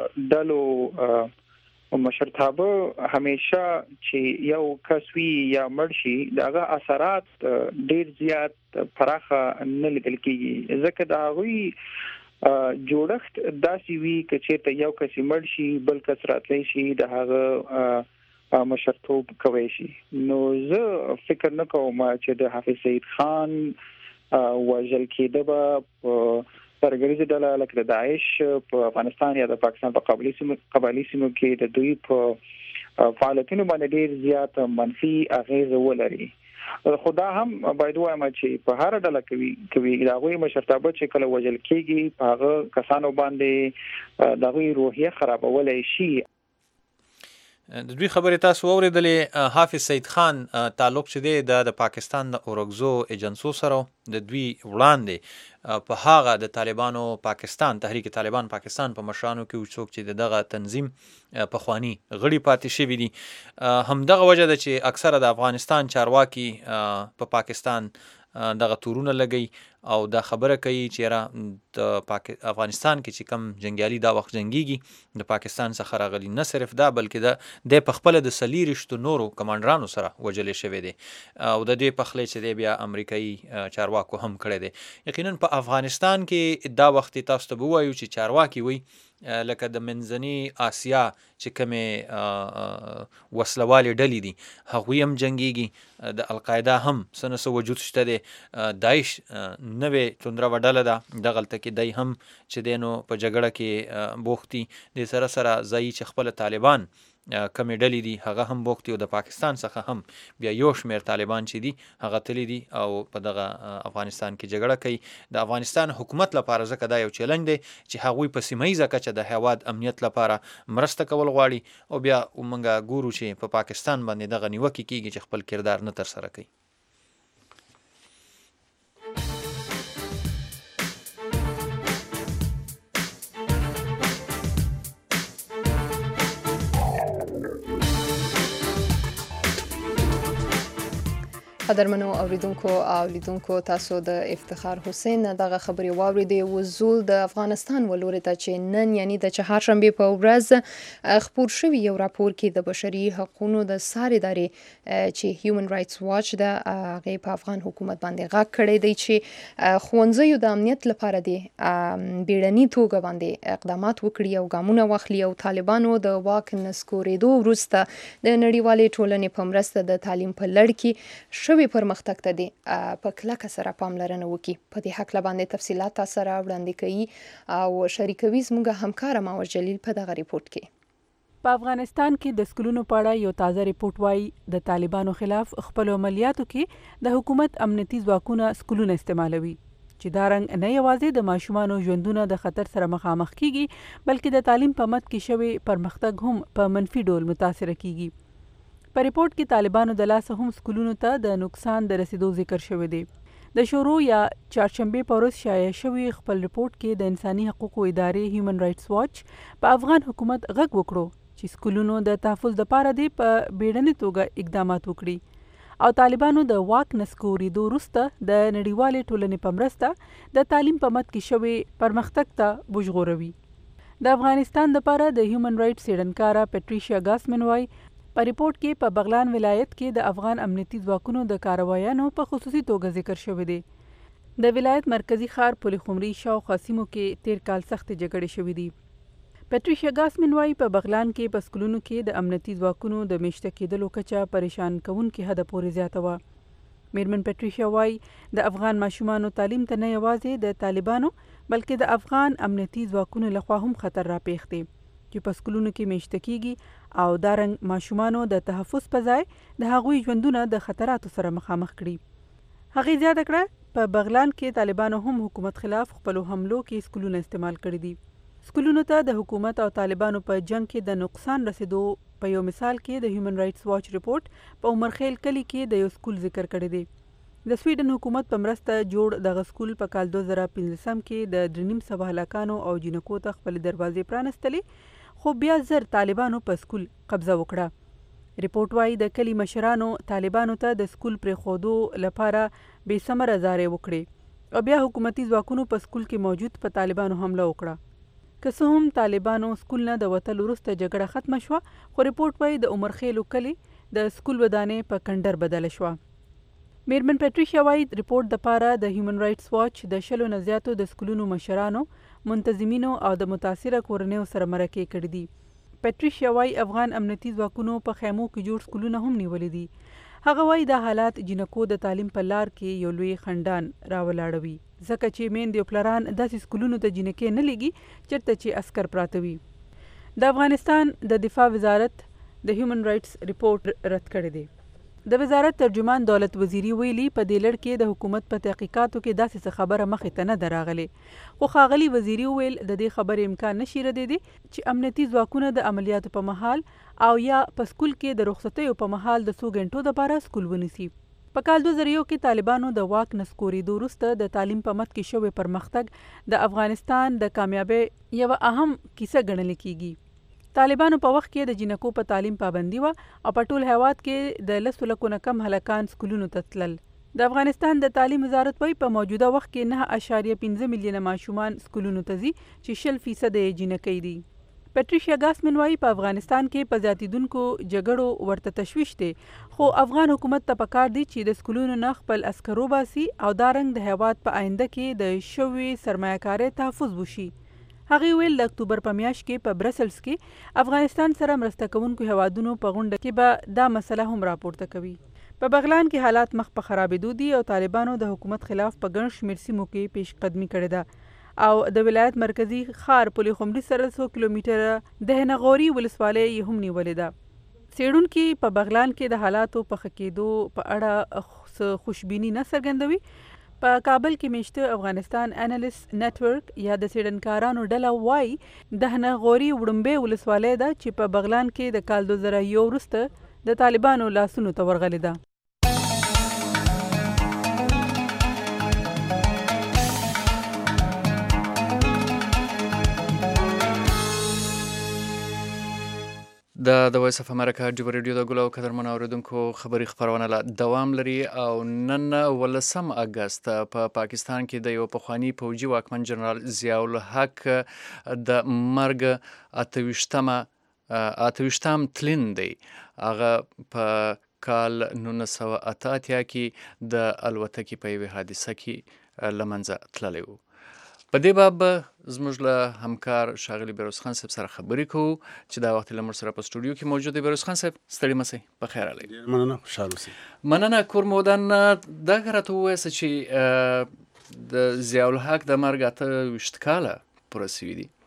ډلو مشرتابه همیشه چې یو کس وي یا مړ شي دغه اثرات ډیر زیات پراخه نه لیدل کېږي ځکه د هغوی جوړښت داسې وي چې ته یو کس مړ شي بل کس راتلی شي د هغه مشرتوب کوي شي نو زه فکر نه کوم چې د حافظ سعید خان وژل کېده به ترهګریزه ډله لکه د داعش په افغانستان یا د پاکستان په قبایلي سیمو کې د دوی په فعالیتونو باندې ډیر زیات منفي اغیز ولري خدا هم باید وایم چې په هر ډله کوي دغه مشرتابه چې کله وژل کېږي په هغه کسانو باندې دغه روحیه خرابولای شي د دوی خبرې تاسو واورېدلې حافظ سعید خان تعلق چې دی د پاکستان د اورګزو ایجنسو سره د دوی وړاندې په هغه د طالبانو پاکستان تحریک طالبان پاکستان په مشرانو کې څوک چې دغه تنظیم پخوانی غړي پاتې شوي دي همدغه وجه ده چې اکثره د افغانستان چارواکي په پاکستان دغه تورونه لګي او دا خبره کوي چې را د افغانستان کې چې کم جنگیالي دا وخت جنگيږي د پاکستان څخه راغلي نه صرف دا بلکې د پخپل د سلیریشتو نورو کمانډرانو سره وجلې شوی دی او د دې پخلې چې دی بیا امریکایي چارواکو هم کړی دی یقینا په افغانستان کې دا وخت تاسو ته وایو چې چارواکي وي لکه د منځنۍ آسیا چې کومې وسلوالې ډلې دي هغوی هم جنګیږي د القاعده هم څه وجود شته دی داعش نوې توندره وډله ده دغلته کې دی هم چې دی نو په جګړه کې بوختي د سره ځایي چې خپل طالبان کمې ډلې دي هغه هم بوختي او د پاکستان څخه هم بیا یو شمېر طالبان چې دي هغه تللی دي او په دغه افغانستان کې جګړه کوي د افغانستان حکومت لپاره ځکه دا یو چیلنج دی چې هغوی په سیمه ییزه کچه د هیواد امنیت لپاره مرسته کول غواړي او بیا موږ ګورو چې په پاکستان باندې دغه نیوکې کېږي چې خپل کردار نه ترسره کوي قدرمنو اوریدونکو او لیدونکو تاسو د افتخار حسین دغه خبرې واوریدې وزول د افغانستان ولوري ته چې نن یعنی د چهارشنبه په ورځ خپور شوی یو راپور کې د بشري حقوقو د ساري ادارې چې هیومن رائټس واچ د هغه په افغان حکومت باندې غږ کړی دی چې خوندزیو د امنیت لپاره دی بیړني توګه باندې اقدامات وکړي او ګامونه واخلي او طالبانو د واک نسکورېدو وروسته د نړیوالې ټولنې په مرسته د تعلیم په لړ کې شوی پرمختګ ته دی په کلکه سره پاملرنه وکړي په دې حق باندې تفصيلات تاسو سره وړاندې کوي او شریکوي زموږ همکار ماور جلیل په دغه ریپورت کې په افغانستان کې د سکولونو په اړه یو تازه ریپورت وايي د طالبانو خلاف خپل عملیاتو کې د حکومت امنیتي ځواکونه سکولونه استعمالوي چې دا رنګ نه یوازې د ماشومانو ژوندونه د خطر سره مخامخ کیږي بلکې د تعلیم په مد کې شوی پرمختګ هم په منفي ډول متاثر کیږي په ریپورت کې طالبانو د لاسه هم سکولونو ته د نقصان د رسیدو ذکر شوی دی د شروع یا چهارشنبه په ورځ شایع شوی خپل ریپورت کې د انساني حقوقو ادارې هیومن رائټس واچ په افغان حکومت غږ وکړو چې سکولونو د تحفظ لپاره دی په بیړني توګه اقدامات وکړي او طالبانو د واک نسکورېدو وروسته د نړیوالې ټولنې په مرسته د تعلیم په مد کې شوی پرمختګ ته وژغوروي د افغانستان لپاره د هیومن رائټس څېړنکاره پیټریشیا ګاسمن وايي په ریپورت کې په بغلان ولایت کې د افغان امنیتي ځواکونو د کاروایانو په خصوصي توګه ذکر شوی دی د ولایت مرکزی ښار پل خمري شاوخوا سیمو کې تیر کال سخت جګړې شوې دي پیټریشیا ګاسمن وايي په بغلان کې په سکولونو کې د امنیتي ځواکونو د میشته کېدلو کچه پریشان کوونکې حده پورې زیاته وه. میرمن پیټریشیا وايي د افغان ماشومانو تعلیم ته نه یوازې د طالبانو بلکې د افغان امنیتي ځواکونو لخوا هم خطر راپېښ دی چې په سکولونو کې میشته کیږي او دارنګ ماشومانو د تحفظ په ځای د هغوی ژوندونه د خطراتو سره مخامخ کړي. هغې زیاته کړه په بغلان کې طالبانو هم حکومت خلاف خپلو حملو کې سکولونه استعمال کړي دي. سکولونو ته د حکومت او طالبانو په جنگ کې د نقصان رسیدو په یو مثال کې د هیومن رائټس واچ رپورت په عمرخیل کلي کې د یو سکول ذکر کړی دی. د سویډن حکومت په مرسته جوړ دغه سکول په کال 2015 کې د 350 هلکانو او جنکو ته خپل دروازې پرانستلې، خو بیا زر طالبانو په سکول قبضه وکړه. رپورت وايي د کلي مشرانو طالبانو ته د سکول پرېښودو لپاره بې ثمره زارۍ وکړې او بیا حکومتي ځواکونو په سکول کې موجود په طالبانو حمله وکړه. که څه هم طالبانو سکول نه د وتلو وروسته جګړه ختمه شوه، خو رپورټ وايي د عمرخیلو کلي د سکول ودانې په کنډر بدله شوه. میرمن پیټریشیا وايي رپورټ دپاره د هیومن رائټس واچ د 100 نه زیاتو د سکولونو مشرانو، منتظمینو او د متاثره کورنیو سره مرکې کړي دي. پیټریشیا وايي افغان امنیتي ځواکونو په خیمو کې جوړ سکولونه هم نیولي دي. هغه وايي دا حالات جنکو د تعلیم په لار کې یو لوی خنډان راولاړوي، ځکه چې میندې او پلران داسې سکولونو ته جنکې نه لېږي چېرته چې عسکر پراته وي. د افغانستان د دفاع وزارت د هیومن رائټس رپورټ رد کړی دی. د وزارت ترجمان دولت وزیری ویلي په دې لړ کې د حکومت په تحقیقاتو کې داسې څه خبره مخې ته نه ده راغلې، خو ښاغلي وزیری وویل د دې خبرې امکان نشي ردېدی چې امنیتي ځواکونه د عملیاتو په مهال او یا په سکول کې د رخصتیو په مهال د څو غنټو دپاره سکول ونیسي. په کال 2001 کې طالبانو د واک نسکورېدو وروسته د تعلیم په مد کې شوی پرمختګ د افغانستان د کامیابۍ یوه اهم کیسه ګڼل کیږي. طالبانو په وخت کې د جنکو په تعلیم پابندي وه او په ټول هیواد کې د 10 لکو نه کم هلکان سکولونو ته تلل. د افغانستان د تعلیم وزارت وايي په موجوده وخت کې 9.15 میلیونه ماشومان سکولونو ته ځي چې 60% یې جنکۍ دي. پیټریشیا ګاسمن وايي په افغانستان کې په زیاتیدونکو جګړو ورته تشویش دی، خو افغان حکومت ته پکار دی چې د سکولونو نه خپل عسکر وباسي او دارنګ د هیواد په آینده کې د شوي سرمایه‌کارۍ تحفظ وشي. هغې ویل د اکتوبر په میاشت کې په برسلز کې افغانستان سره مرسته کوونکو هیوادونو په غونډه کې به دا مسله هم راپورته کوي. په بغلان کې حالات مخ په خرابېدو دي او طالبانو د حکومت خلاف په ګڼ شمېر سیمو کې پیش قدمي کړې ده او د ولایت مرکزی ښار پلي خمري سره 100 کیلومتره د هنغوري ولسوالۍ یې هم نیولې ده. څېړونکي په بغلان کې د حالاتو په ښه کېدو په اړه خوشبیني نه څرګندوي. په کابل کې میشته افغانستان انالیست نتورک یا د څېړنکارانو ډله وایي د هنغوري وړومبۍ ولسوالۍ ده چې په بغلان کې د کال 2001 وروسته د طالبانو لاسونو ته ورغلې ده. د وایس اف امریکا ډیو ریډیو د ګلو قدرمن اوریدونکو خبري خبرونه لا دوام لري او نن 18 اگست په پاکستان کې د یو پخوانی پوجي واکمن جنرال ضیاء الحق د مرګ 28م تلین دی. هغه په کال 1988 کې د الوتکې په یوه حادثه کې لمنځه تللی و. په دې باب زموږ له همکار ښاغلي بیروز خان صاحب سره خبرې کوو چې دا وخت له موږ سره په سټوډیو کې موجود دی. بیروز خان صاحب ستړي مه شئ، په خیر راغلی. مننه، خوشحاله اوسئ. مننه. کورمودن دا راته ووایاست چې د ضیاء الحق د مرګ 28 کاله پوره سوي دي.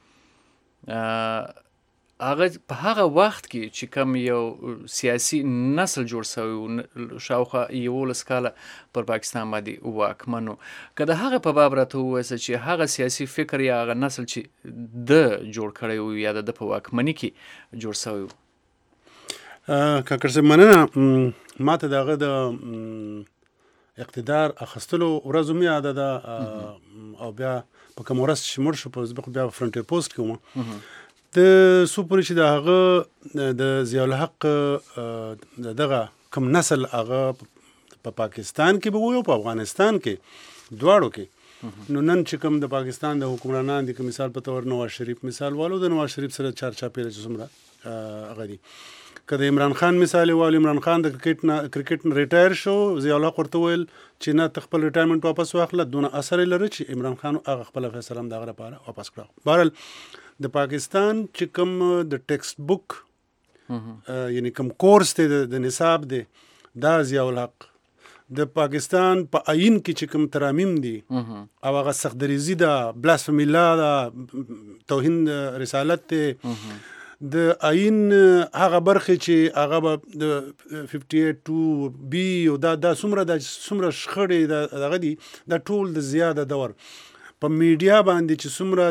هغه په هغه وخت کې چې کوم یو سیاسي نسل جوړ شوی شاوخوا 11 کاله پر پاکستان باندې واکمنو، که د هغه په باب راته ووایاست چې هغه سیاسي فکر یا هغه نسل چې د جوړ کړی و یا د په واکمنۍ کې جوړ شوی و. کاکړ صاحب مننه. ما ته د هغه د اقتدار اخیستلو ورځ هم یاده ده او بیا په کوم ورځ چې مړ شو په بیا فرنټیر پوسټ کې وم د څو پورې چې د هغه د ضیاء الحق دغه کوم نسل هغه په پاکستان کې به وي او په افغانستان کې دواړو کې. نو نن چې کوم د پاکستان د حکمرانان دي، که مثال په تور نواز شریف مثال والو د نواز شریف سره چار چاپېره چې څومره هغه دي، که د عمران خان مثال وال عمران خان د کرکټ نه ریټایر شو ضیاء الحق ورته ویل چې نه خپل ریټایرمنټ واپس واخله دونه اثر لري چې عمران خان هغه خپل فیصله هم دغه لپاره واپس کړه. بهرحال د پاکستان چې کوم د ټیکسټ بک یعنی کوم کورس ته د نصاب دی دا ضیاء الحق د پاکستان په آئین کې چې کوم ترامیم دي او هغه سختدریزي ده بلاسفمی لا ده توهین رسالت ته د آئین هغه برخې چې هغه به د 58(2)B او دا څومره شخړې دغه دي دا ټول د زیاده دور په میډیا باندې چې څومره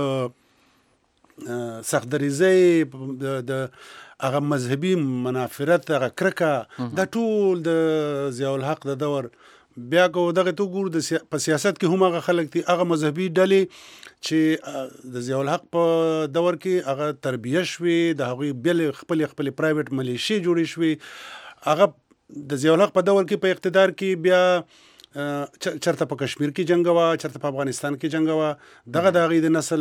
د سختدریزۍ د هغه مذهبي منافرت هغه کرکه دا ټول د ضیاء الحق د دور. بیا کو دغه تو ګور د په سیاست کې هم هغه خلک دي هغه مذهبي ډلې چې د ضیاء الحق په دور کې هغه تربیه شوي د هغوی بل خپل پرایویټ ملیشي جوړې شوي هغه د ضیاء الحق په دور کې په اقتدار کې بیا چرته په کشمیر کې جنگ وا چرته په افغانستان کې جنگ وا دغه د نسل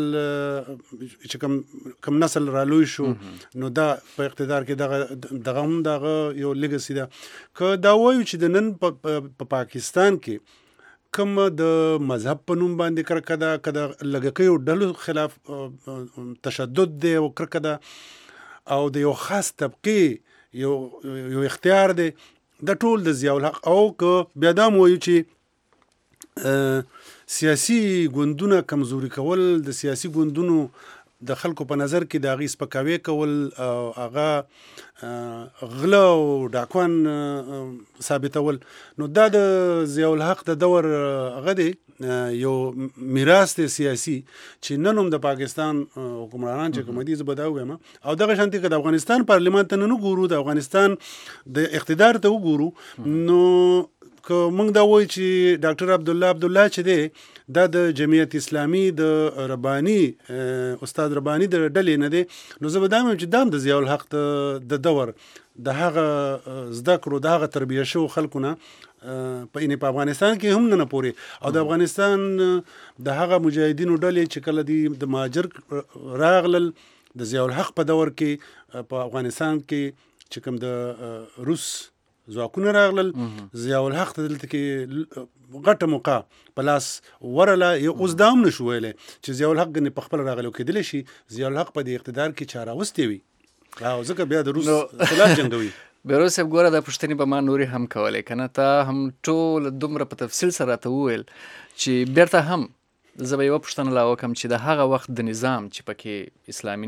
چې کم نسل رالوي شو نو دا په اقتدار کې دغه هم دغه یو لیګسي ده که دا وایو چې د نن په پاکستان کې کوم د مذهب په نوم باندې کرکه ده کده لګکیو ډلو خلاف تشدد دی او کرکه ده او د یو خاص طبقه یو اختیار دی د ټول د ضیاء الحق او که بیا دا وایو چې سیاسي ګوندونه کمزوري کول د سیاسي ګوندونو د خلکو په نظر کې د هغې سپکاوی کول او هغه غله او ډاکوان ثابتول نو دا د ضیاء الحق د دور هغه دی یو میراث دی سیاسي چې نن هم د پاکستان حکمرانان چې کوم دي زه به دا ووایم او دغه شانتې که د افغانستان پارلمان ته نه ګورو د افغانستان د اقتدار ته وګورو نو که موږ دا وایو چې ډاکټر عبدالله چې دی دا د جمعیت اسلامي د رباني استاد رباني د ډلې نه دی نو زه به دا وایم چې دا هم د ضیاء الحق د دور د هغه زده کړو د هغه تربیه شو خلکو نه په افغانستان کې هم نه پورې او د افغانستان د هغه مجاهدینو ډلې چې کله دی د مهاجر راغلل د ضیاء الحق په دور کې په افغانستان کې چې کوم د روس ځواکونه راغلل ضیاء الحق ته دلته کې غټه موقع په لاس ورله اوس دا هم نشو ویلی چې ضیاء الحق ګنې په خپل راغلی کېدلی شي ضیاء الحق په دې اقتدار کې چا راوستی وي او ځکه بیا د روس خلاف جنګوي. بیروز صاحب ګوره دا پوښتنې به ما نورې هم کولې که نه ته هم ټول دومره په تفصیل سره راته وویل چې بیرته هم زه به یوه پوښتنه لا وکړم چې د هغه وخت د نظام چې پکې اسلامي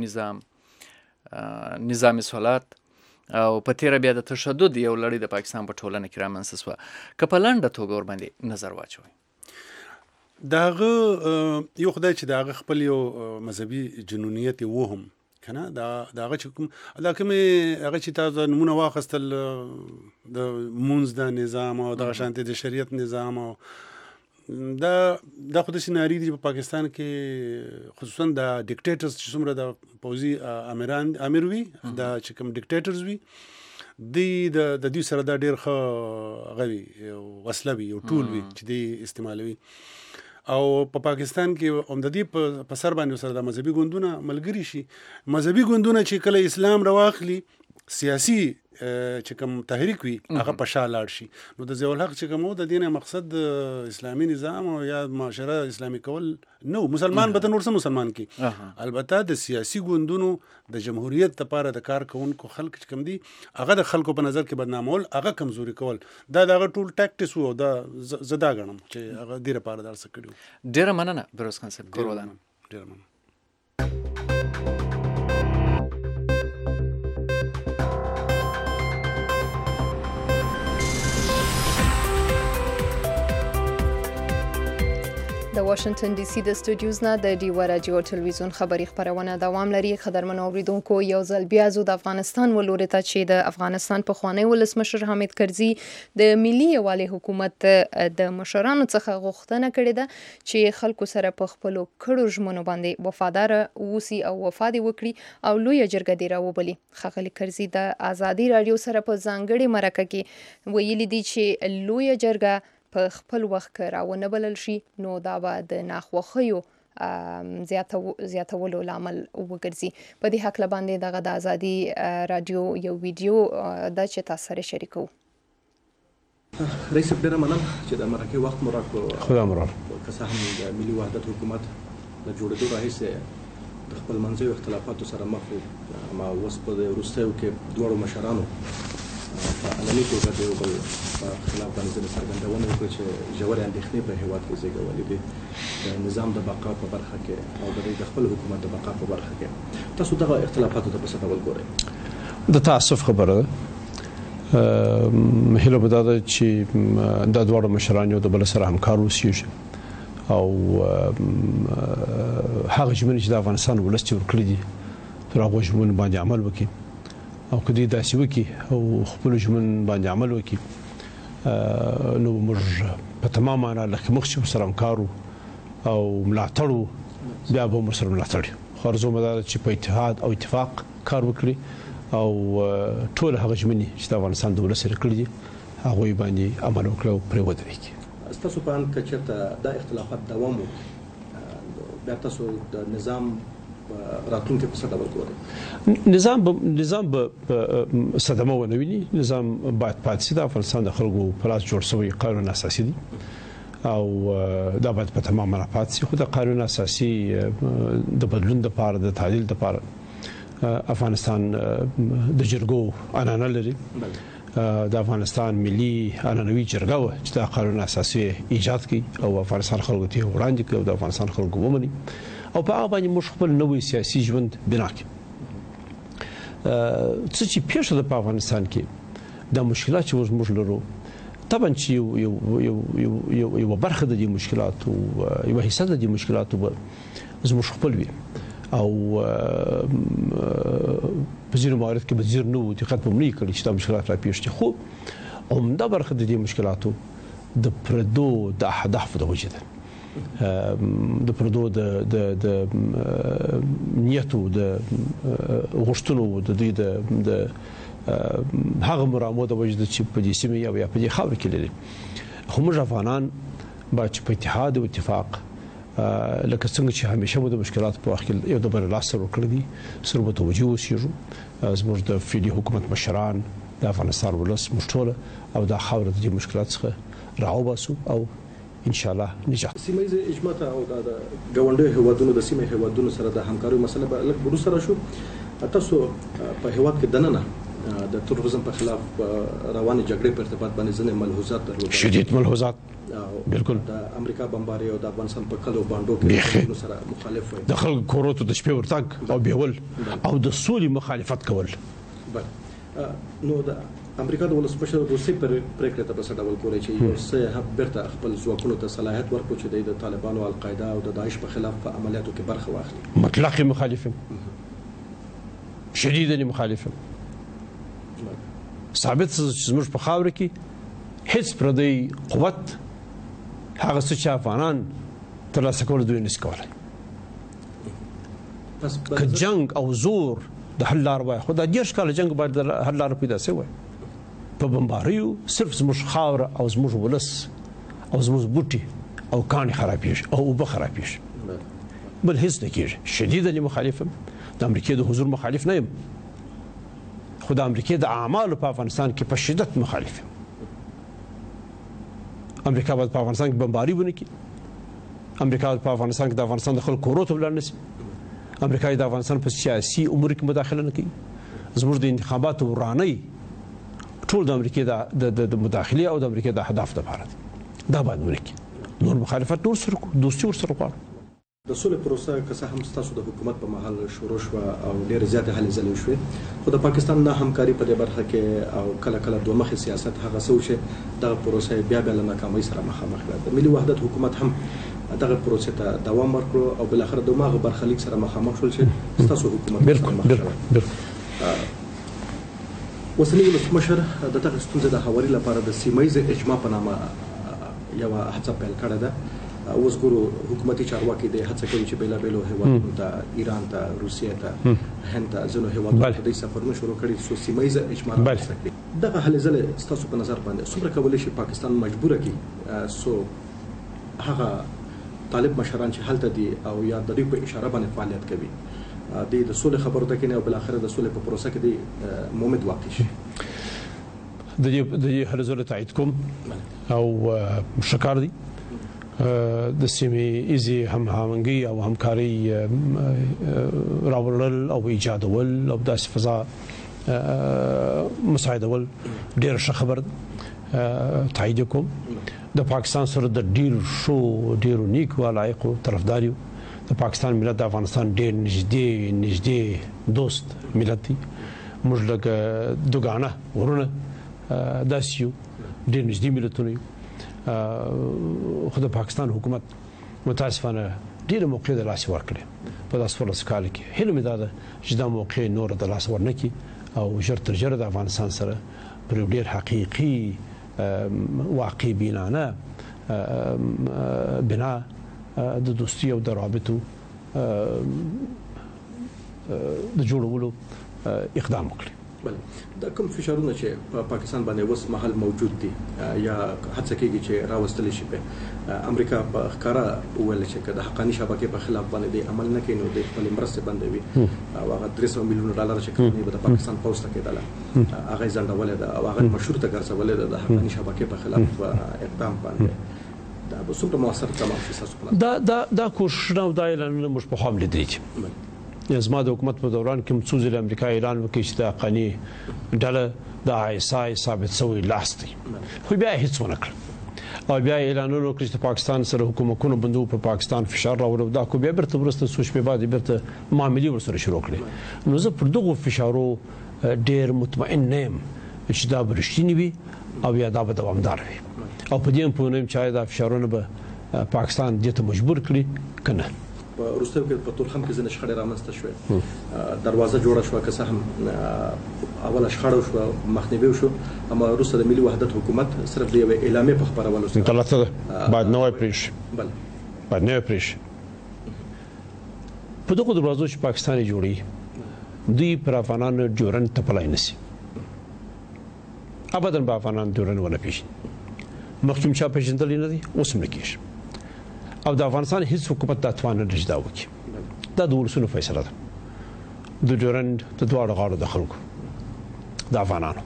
نظام صلات او په تیره بیا د تشدد یو لړۍ د پاکستان په ټولنه کې رامنځته شوه که په لنډه توګه ورباندې نظر واچوئ د هغه یو خدای چې د هغه خپل یو مذهبي جنونیت و هم که نه د هغه چې کوم دا کومې هغه چې تاسو نمونه واخیستل د مونځ د نظام او دغه شانتې د شریعت نظام او دا خو داسې ناري دي په پاکستان کې خصوصا د ډیکټیټرز چې څومره د پوځي امیر وي دا چې کوم ډیکټیټرز وي د دوی سره دا ډېر ښه هغه وي وسله وي یو ټول وي چې دوی استعمالوي او په پاکستان کې هم د دې په سر باندې سره د مذهبي ګوندونه ملګري شي مذهبي ګوندونه چې کله اسلام راواخلي سیاسي چې کوم تحریک وي هغه په شا لاړ شي نو د ضیاء الحق چې کوم د دې نه مقصد اسلامي نظام او یا معاشره اسلامي کول نو مسلمان به نور څه مسلمان کی البته د سیاسي ګوندونو د جمهوریت لپاره د کار کوونکو خلک چې کوم دي هغه د خلکو په نظر کې بدنامول هغه کمزوري کول دا دغه ټول ټاکټس وو دا زدا غنم چې هغه ډیره پاره درس کړو. ډیره مننه بیروز خان صاحب کور ودان ډیره مننه. د واشنگټن ډي سي د سټوډیوز نه د ډیوا راډیو ټلویزیون خبري خبرونه دوام لري. قدرمن اوریدونکو یو ځل بیا زو د افغانستان ولوري ته چې د افغانستان په خوانی ولسمشر حامد کرزي د ملي یوالي حکومت د مشرانو څخه غوښتنه کړې ده چې خلکو سره په خپل کړو ژمنو باندې وفادار اوسي او وفادي وکړي او لوی جرګه دی راوبلي. خغلی کرزي د ازادي رادیو سره په ځانګړي مرکه کې ویلي دي چې لوی جرګه په خپل وخت کې راونه بلل شي نو دا به د ناخوښیو زیاتولو لامل وګرځي. په دې حق باندې دغه د ازادي رادیو یو ویډیو د چې تاسو سره شریکو. رئیس ډېره منم چې د مرکه وخت مو راکړو. خدا مراد که څه هم د ملي وحدت حکومت د جوړېدو راهیسې د خپل منځي اختلافاتو سره مخ وو، ما اوس په وروستیو کې دواړو مشرانو په علني توګه د یو بل په خلاف باندې څرګندونه وکړه چې ژورې اندېښنې په هېواد کې زېږولې دي د نظام د بقا په برخه کې او د خپل حکومت د بقا په برخه کې. تاسو دغه اختلافاتو ته په څه ډول ګورئ؟ د تاسف خبره ده. هیله به دا ده چې دا دواړه مشران یو د بل سره همکار اوسېږي او هغه ژمنې چې د افغانستان ولس چې ورکړي دي پر هغو ژمنو باندې عمل وکړي او که دوی داسې وکړي او خپلو ژمنو باندې عمل وکړي نو موږ په تمام معنا لکه مخکې ورسره همکار او ملاتړ بیا به هم ورسره ملاتړ یو. خو ارزو مې دا ده چې په اتحاد او اتفاق کار وکړي او ټول هغه ژمنې چې د افغانستان د ولس سره کړي دي هغوی باندې عمل وکړي او پرې ودرېږي. تاسو په اند کې چېرته دا اختلافات دوام وکړي بیا تاسو د نظام راتلونکي په څه ډول ګورئ؟ نظام به صدمه ونه ویني. نظام باید پاتې شي. د افغانستان د خلکو په لاس جوړ شوی قانون اساسي دی او دا باید په تمام معنا پاتې شي. خو د قانون اساسي د بدلون لپاره د تعدیل لپاره افغانستان د جرګو عنعنه لري. د افغانستان ملي عنعنوي جرګه و چې د قانون اساسي ایجاد کړي او افغانستان خلکو ته وړاندې کړي او د افغانستان خلکو ومني او په هغه باندې موږ خپل نوې سیاسي ژوند بنا کړو. څه چې پیښه ده په افغانستان کې د مشکلات چې موږ لرو طبعا چې یو برخه د دې مشکلاتو یو حصہ د دې مشکلاتو به زموږ خپل وي او په ځینو موارد کې به ځیر نه وو دقت به نه کړي چې دا مشکلات را پیښ شي. خو عمده برخه د دې مشکلاتو د پردو د اهدافو د وجې ده. د پردو د نیتو د غوښتنو د دوی د هغه مرامو د وجې ده چې په دې سیمه یا په دې خاوره کې لري. خو موږ افغانان باید چې په اتحاد او اتفاق لکه څنګه چې همیشه مو د مشکلات په وخت کې یو د بل لاس سره ورکړي دي سره به توجه وشيږو. زموږ د فعلي حکومت مشران د افغانستان ولس موږ ټول او د خاوره د مشکلات څخه راوباسو او ان شاء الله نجات. سیمه اجماع او د ګاونډي هیوادونو د سیمه هیوادونو سره د همکارۍ مسله به لکه ورو سره شو. تاسو په هیواد کې دننه د تروریزم په خلاف روانه جګړې په ارتباط باندې ځنې ملحوظات درلودل. شدید ملحوظات بالکل. د امریکا بمباري او د افغانستان په کلو باندې کې سره مخالف وي. د خلکو کورونو ته د شپې ورتګ او بیول او د سولې مخالفت کول. نو د امریکا د ولسمشر روسي پریکړه ته په څه ډول کولای چې یو څه بیرته خپل ځواکونو ته صلاحیت ورکړي چې د طالبانو او القاعده او د داعش په خلاف په عملیاتو کې برخه واخلي؟ مطلق مخالف یم. شدیداً مخالف یم. ثابت چې زموږ په خاوره کې هیڅ پردی قوت هغه څه چې افغانان ترلاسه کول دوی نشي کولای. که جنگ او زور د حل لار وای خو د 10 کال جنگ باید د حل لار پیدا شي وای. په بمباریو صرف زموږ خاوره او زموږ ولس او زموږ بوټي او کان خرابېږي او وب خرابېږي بل هیڅ نه کېږي. شدیداً مخالف یم. د امریکا د حضور مخالف نه یم خو د امریکا د اعمالو په افغانستان کې په شدت مخالف یم. امریکا باید په افغانستان کې بمباري ونه کړي. امریکا په افغانستان کې د افغانستان د خلکو کورو ته ولاړ نشي. امریکا د افغانستان په سیاسي امور کې مداخله نه کوي. زموږ د انتخاباتو ورانۍ ټول د امریکا د مداخله او د امریکا د اهداف لپاره دا باید ونه کړي. نور مخالفت نور سره دوستي ورسره غواړو. د سولې پروسه که څه هم ستاسو د حکومت په محل شروع شو او ډېر زیات هلې ځلې شوې خو د پاکستان نه همکاري په دې برخه کې او کله کله دوه مخې سیاست هغه څه چې دغه پروسه بیا له ناکامۍ سره مخامخ ده. د ملي وحدت حکومت هم دغه پروسه ته دوام ورکړو او بل اخر د ماغه برخلیک سره مخامخ شول چې ستاسو حکومت بالکل وسنی ولسمشر د دغه ستونزې د هواري لپاره د سیمایي اجماع په نامه یو هڅه پیل کړې ده. اوس ګورو حکومتي چارواکي د هڅه کوي چې بیلا بیلو هیوادونو ته ایران ته روسیې ته هند ته ځینو هیوادونو ته د سفرونو شروع کړي سو سیمایي اجماع راځي. دغه هلې ځلې ستاسو په نظر باندې څومره کولای شي پاکستان مجبور کړي سو هغه طالب مشران چې هلته دي او یا د دوی په اشاره باندې فعالیت کوي د سولې خبرو ته کې او بل اخر د سولې په پروسه کې د مومد واقع شي. د دې هر زول تایید کوم او شکر دي د سیمې ایزي همغږي او همکاري راوړل او ایجادول او داسې فضا مساعدول ډېر ښه خبر تایید کوم. د پاکستان سره د ډېرو نیکو علایقو طرفداریو. د پاکستان ملت د افغانستان ډېر نږدې دوست ملت دی. موږ لکه دوګانه ورونه داسې یو ډېر نږدې ملتونه یو. خو د پاکستان حکومت متاسفانه ډېره موقع د لاسه ورکړې په داس 14 کال کې. هیله مې دا ده چې دا موقع نور د لاسه ورنکړي او ژر تر ژره د افغانستان سره پر ډېر حقيقي واقعي بینانه بنا د دوستي او د رابطو د جوړولو اقدام وکړي. د کوم فشارونه چې په پاکستان باندې اوس مهال موجود دي یا هڅه کیږي چې راوستل شي په امریکا په ښکارا ویل چې د حقاني شبکې په خلاف باندې عمل نه کوي نو د خپل مرسته بندوي او هغه $300 میلیون چې کوي د پاکستان پوسټ کې داله هغه ځنډولې ده او هغه مشروط ګرځولې ده د حقاني شبکې په خلاف اقدام باندې دا به څومره موثر تمام شي تاسو دا کوشش نو دا اعلان مش په خام لیدل زما د حکومت په دوران کې مڅوز له امریکا اعلان وکړ چې د حقاني ډله د ISI ثابت شوی لاستي خو بیا هیڅ ونه کړ او بیا اعلانونه وکړ چې پاکستان سره حکومتونو بندو په پاکستان فشار راوړو دا کو بیا برته ورسته سوچ په بعد برته معاملې ورسره شروع کړې. نو زه پر دغه فشارو ډېر مطمئن نه یم چې دا برښتینی وي او یا دا به دوامدار وي او په دې په نوم چې دا فشارونه به پاکستان دې ته مجبور کړي کنه. په روسیه کې په تورخم کې ځنه شخړې رامنځته شوې دروازه جوړه شو که څه هم اوله شخړه شو مخنیوي شو اما روسیه د ملي وحدت حکومت صرف د اعلامیه په خبرولو سره غلطه بعد نوې پریش بل بعد نوې پریش په دغه دروازو چې پاکستان جوړي دوی پر افغانانو جوړن تپلای نسی ابدا په افغانان جوړن ولا پیش مخکوم چا پیژندل نه دي اوس هم کېش او د افغانستان هیڅ حکومت د اتوان نه رجدا وکي دا د ولسونو فیصله ده د جوړند د دواړو غاړو د خلکو د افغانانو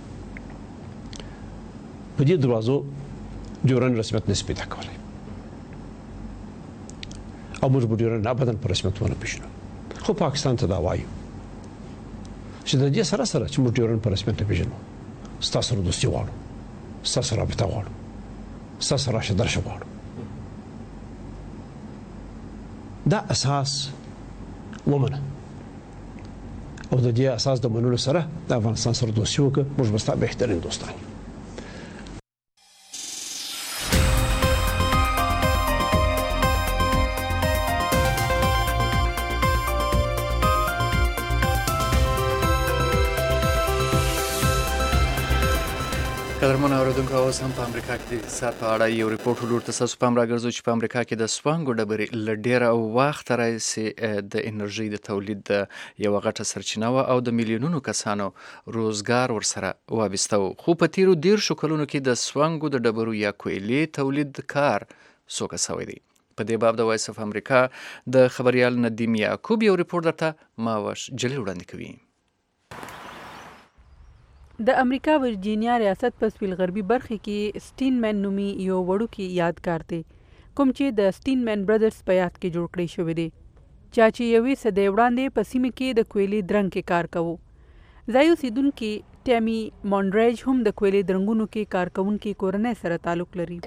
په دې دروازو جوړند رسمیت نسبت پیدا کولای او موږ به جوړند ابدا پر رسمیت ونه پیژنو خو پاکستان ته دا وایو چې د دې سره چې موږ جوړند پر رسمیت پیژنو ستاسو سره دوستي غواړو ستاسو سره رابطه غواړو ستاسو سره راشه درشه غواړو. دا اساس ومنه او د دې اساس د منلو سره د افغانستان سره دوستي وکړه موږ به بهترین دوستان یو. قدرمن اوریدونکو اوس هم په امریکا کې د اقتصاد په اړه یو ریپورت ولور تاسو په امر راګرځو چې په امریکا کې د سوانګو ډبرې لډیره وخت راځي د انرژي د تولید یو غټه سرچینه و او د میلیونونو کسانو روزګار ورسره وابسته و خو په تیرو 10 کلونو کې د سوانګو د ډبرو یا کویلې تولید کار سوکه شوی دی. په دې باب د وایس اف امریکا د خبريال ندیم یعقوب یو ریپورت درته ماوش جلی وړاندې کوي. د امریکا ورجینیا ریاست په سویل غربي برخه کې سټینمن نومي یو وړوکی یادګار دی کوم چې د سټینمن برادرز په یاد کې جوړ کړی شوی دی چا چې یوې صدۍ وړاندې په سیمه کې د کویلې درنګ کې کار کوو. ځای اوسیدونکي ټامي مونډریج هم د کویلې درنګونو کې کارکونکي کورنۍ سره تعلق لري.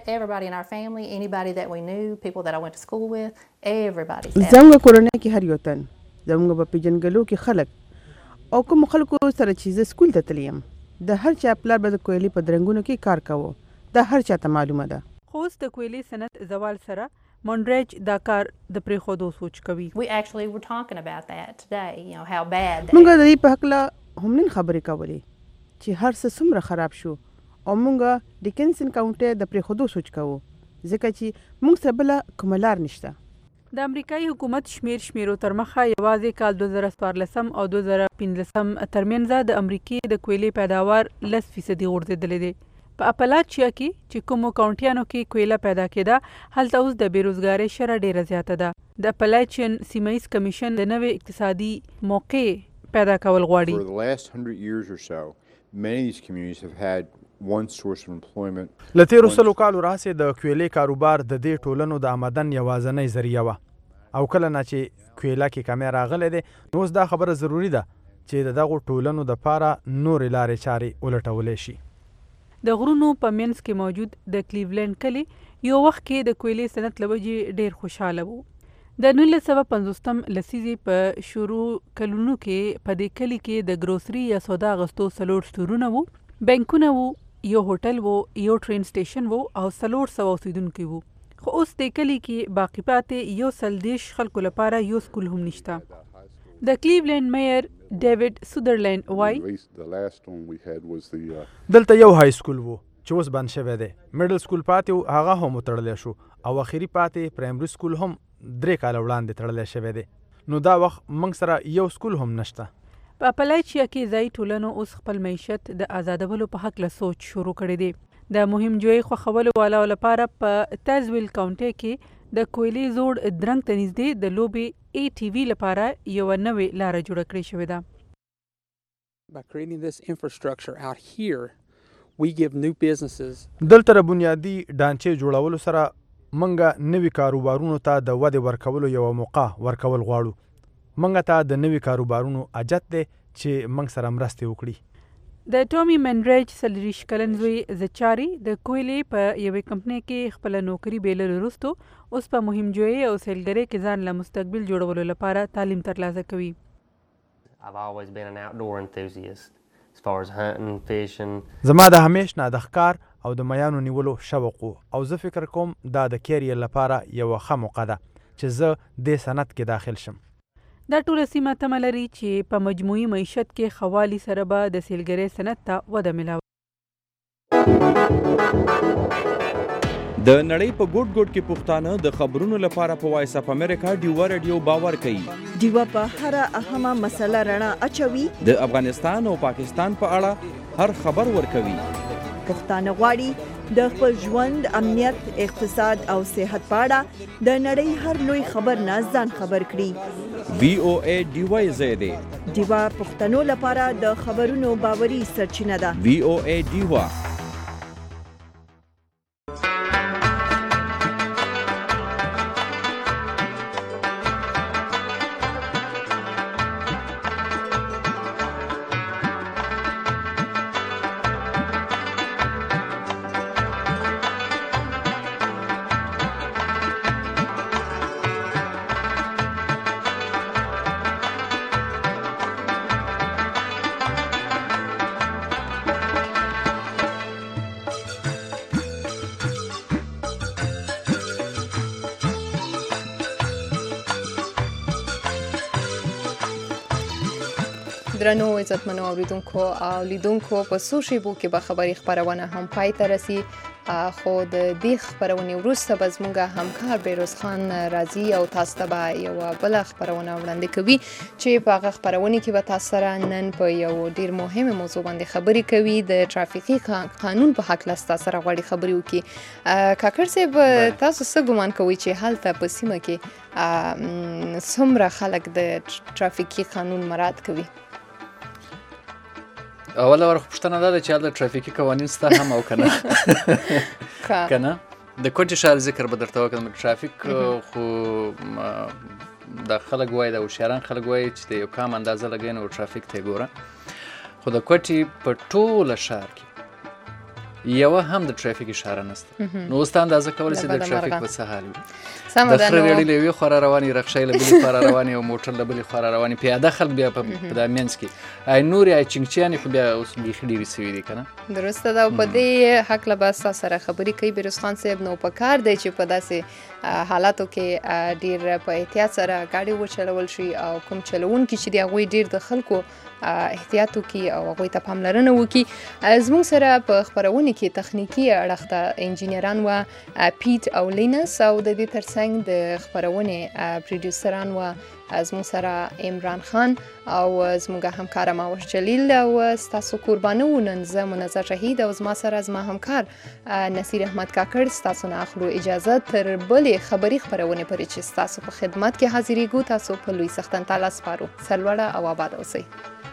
زموږ کورنۍ کې هر یو تن زموږ په پیژنګلو کې خلک او کوم خلکو سره چې سکول ته تلیم د هر چا پلار به د کویلې په درنګونو کې کار کوو د هر چا ته معلومه ده. خو اوس د کویلې صنعت زوال سره مونډریج دا کار د پرېښودو سوچ کوي. موږ د دې په هکله هم نن خبرې کولې چې هر څه څومره خراب شو او موږ ډیکنسن کاونټي د پرېښودو سوچ کوو ځکه چې موږ سره بله کومه لار نشته. د امریکایي حکومت شمیرو تر مخه یوازې کال 2014 او 2015 ترمنځ د امریکای د کویلې پیداوار 10% غورځېدلې دی په اپلاچیا کې چې کومو کاونټیانو کې کویله پیدا کېده هلته اوس د بیروزګارۍ شرح ډیره زیاته ده. د اپلاچین سیمه ییز کمیشن د نوې اقتصادي موقع پیدا کول غواړي. For the last 100 years or so, many of these communities have had one source of employment. له تیرو سلو کالو راهیسې د کویلې کاروبار د دې ټولنو د آمدن یوازینۍ ذریعه وه او کله نه چې کویله کې کمی راغلی دی نو اوس دا خبره ضروري ده چې د دغو ټولنو دپاره نورې لارې چارې ولټولی شي. د غرونو په منځ کې موجود د کلیولینډ کلی یو وخت کې د کویلې صنعت له وجې ډېر خوشحاله و. د 1950 لسیزې په شروع کلونو کې په دې کلي کې د ګروسري یا سودا اغوستو 4 سټورونه وو، بینکونه وو، یو هوټل وو، یو ټرین سټیشن وو او 400 اوسیدونکي وو. خو اوس دې کلي کې باقي پاتې 130 خلکو لپاره یو سکول هم نشته. د کلیولینډ میئر ډیوډ سودرلینډ وایي دلته یو های سکول وو چې اوس بند شوی دی، میډل سکول پاتې و هغه هم وتړلی شو او اخري پاتې پرایمري سکول هم 3 کاله وړاندې تړلی شوی دی. نو دا وخت موږ سره یو سکول هم نشته. په اپلاچیا کې ځایي ټولنو اوس خپل معیشت د آزادولو په هکله سوچ شروع کړی دی. د مهم جوی خوښولو والاو لپاره په تازویل کاونټي کې د کویلې زوړ درنګ ته نږدې د لوبې ATV لپاره یوه نوې لاره جوړه کړې شوې ده. By creating this infrastructure out here, we give new businesses. دلته د بنیادي ډانچې جوړولو سره موږ نوي کاروبارونو ته د ودې ورکولو یوه موقع ورکول غواړو. موږ ته د نوي کاروبارونو حاجت دی چې موږ سره مرستې وکړي. د ټومي منریج 40 کلن زوی زچاري د کویلې په یوې کمپنۍ کې خپله نوکري بیللو وروستو اوس په مهم جوړۍ او سیلګرۍ کې ځان له مستقبل جوړولو لپاره تعلیم ترلاسه کوي. زما د همیش نه د ښکار او د میانو نیولو شوق و او زه فکر کوم دا د کیریر لپاره یوه ښه موقع ده چې زه دې صنعت کې داخل شم. دا ټوله سیمه تمه لري چې په مجموعي معیشت کې ښه والي سره به د سیلګرۍ صنعت ته وده ملاوي. د نړۍ په ګوټ ګوټ کې پښتانه د خبرونو لپاره په وایس اف امریکا ډیوا رادیو باور کوي. ډیوا په هر اهمه مسله رڼا اچوي. د افغانستان او پاکستان په اړه هر خبر ورکوي. پښتانه غواړي د خپل ژوند، امنیت، اقتصاد او صحت په اړه د نړۍ هر لوی خبر نه ځان خبر کړي. VOA ډیوا زیاده ډیوا پښتنو لپاره د خبرونو باوري سرچینه ده. VOA ډیوا. درنو عزتمنو اوریدونکو او لیدونکو په څو شیبو کې به خبري خپرونه هم پای ته رسي. خو د دې خبرونې وروسته به زموږ همکار بیروز خان راځي او تاسو ته به یوه بله خپرونه وړاندې کوي چې په هغه خپرونې کې به تاسو سره نن په یو ډېر مهمه موضوع باندې خبرې کوي. د ترافیکي قانون په هکله تاسو سره غواړي خبرې وکړي. کاکړ صاحب تاسو څه ګمان کوئ چې هلته په سیمه کې څومره خلک د ترافیکي قانون مراعات کوي؟ اوله ور پوښتنه ده چې هلته ترافیکي قوانین شته هم او کنه کنه د کوټې ښار ذکر به درته وکړم. ترافیک خو د خلک وایي د هوښیاران خلک وایي چې د یو کام اندازه لګوي نو ترافیک ته یې ګوره. خو د کوټې په ټوله ښار کې یوه هم د ترافیک اشاره نشته. نو اوس ته اندازه کولی شي د ترافیک په څه حال وي. د خره ریړۍ له یوې خوا را روانې، رخشۍ له بلې خوا را روانې او موټر له بلې خوا را روانې. پیاده خلک بیا په دا منځ کې ای نورې ای چنګچیانې خو بیا اوس بیخي ډېرې سوي دي که نه. درسته ده. او په دې هکله به ستا سره خبرې کوي بیروز خان صاحب. نو په کار دی چې په داسې حالاتو کې ډېر په احتیاط سره ګاډي وچلول شي او کوم چلوونکي چې دي هغوی ډېر د خلکو احتیاط وکړي او هغوی ته پاملرنه وکړي. زموږ سره په خپرونې کې تخنیکي اړخ ته انجینران و پیټ او لینس او د دې ترڅنګ د خپرونې پروډیوسران و زموږ سره عمران خان او زموږ همکار ماوش جلیل او ستاسو قربانو نن زه منزه شهید او زما سره زما همکار نصیر احمد کاکړ ستاسو نه اخلو اجازه تر بلې خبري خبرونه پرې چې ستاسو په خدمت کې حاضرېږو. تاسو په لوی سختن تعالی سپارو. سرلوړه او آباد اوسئ.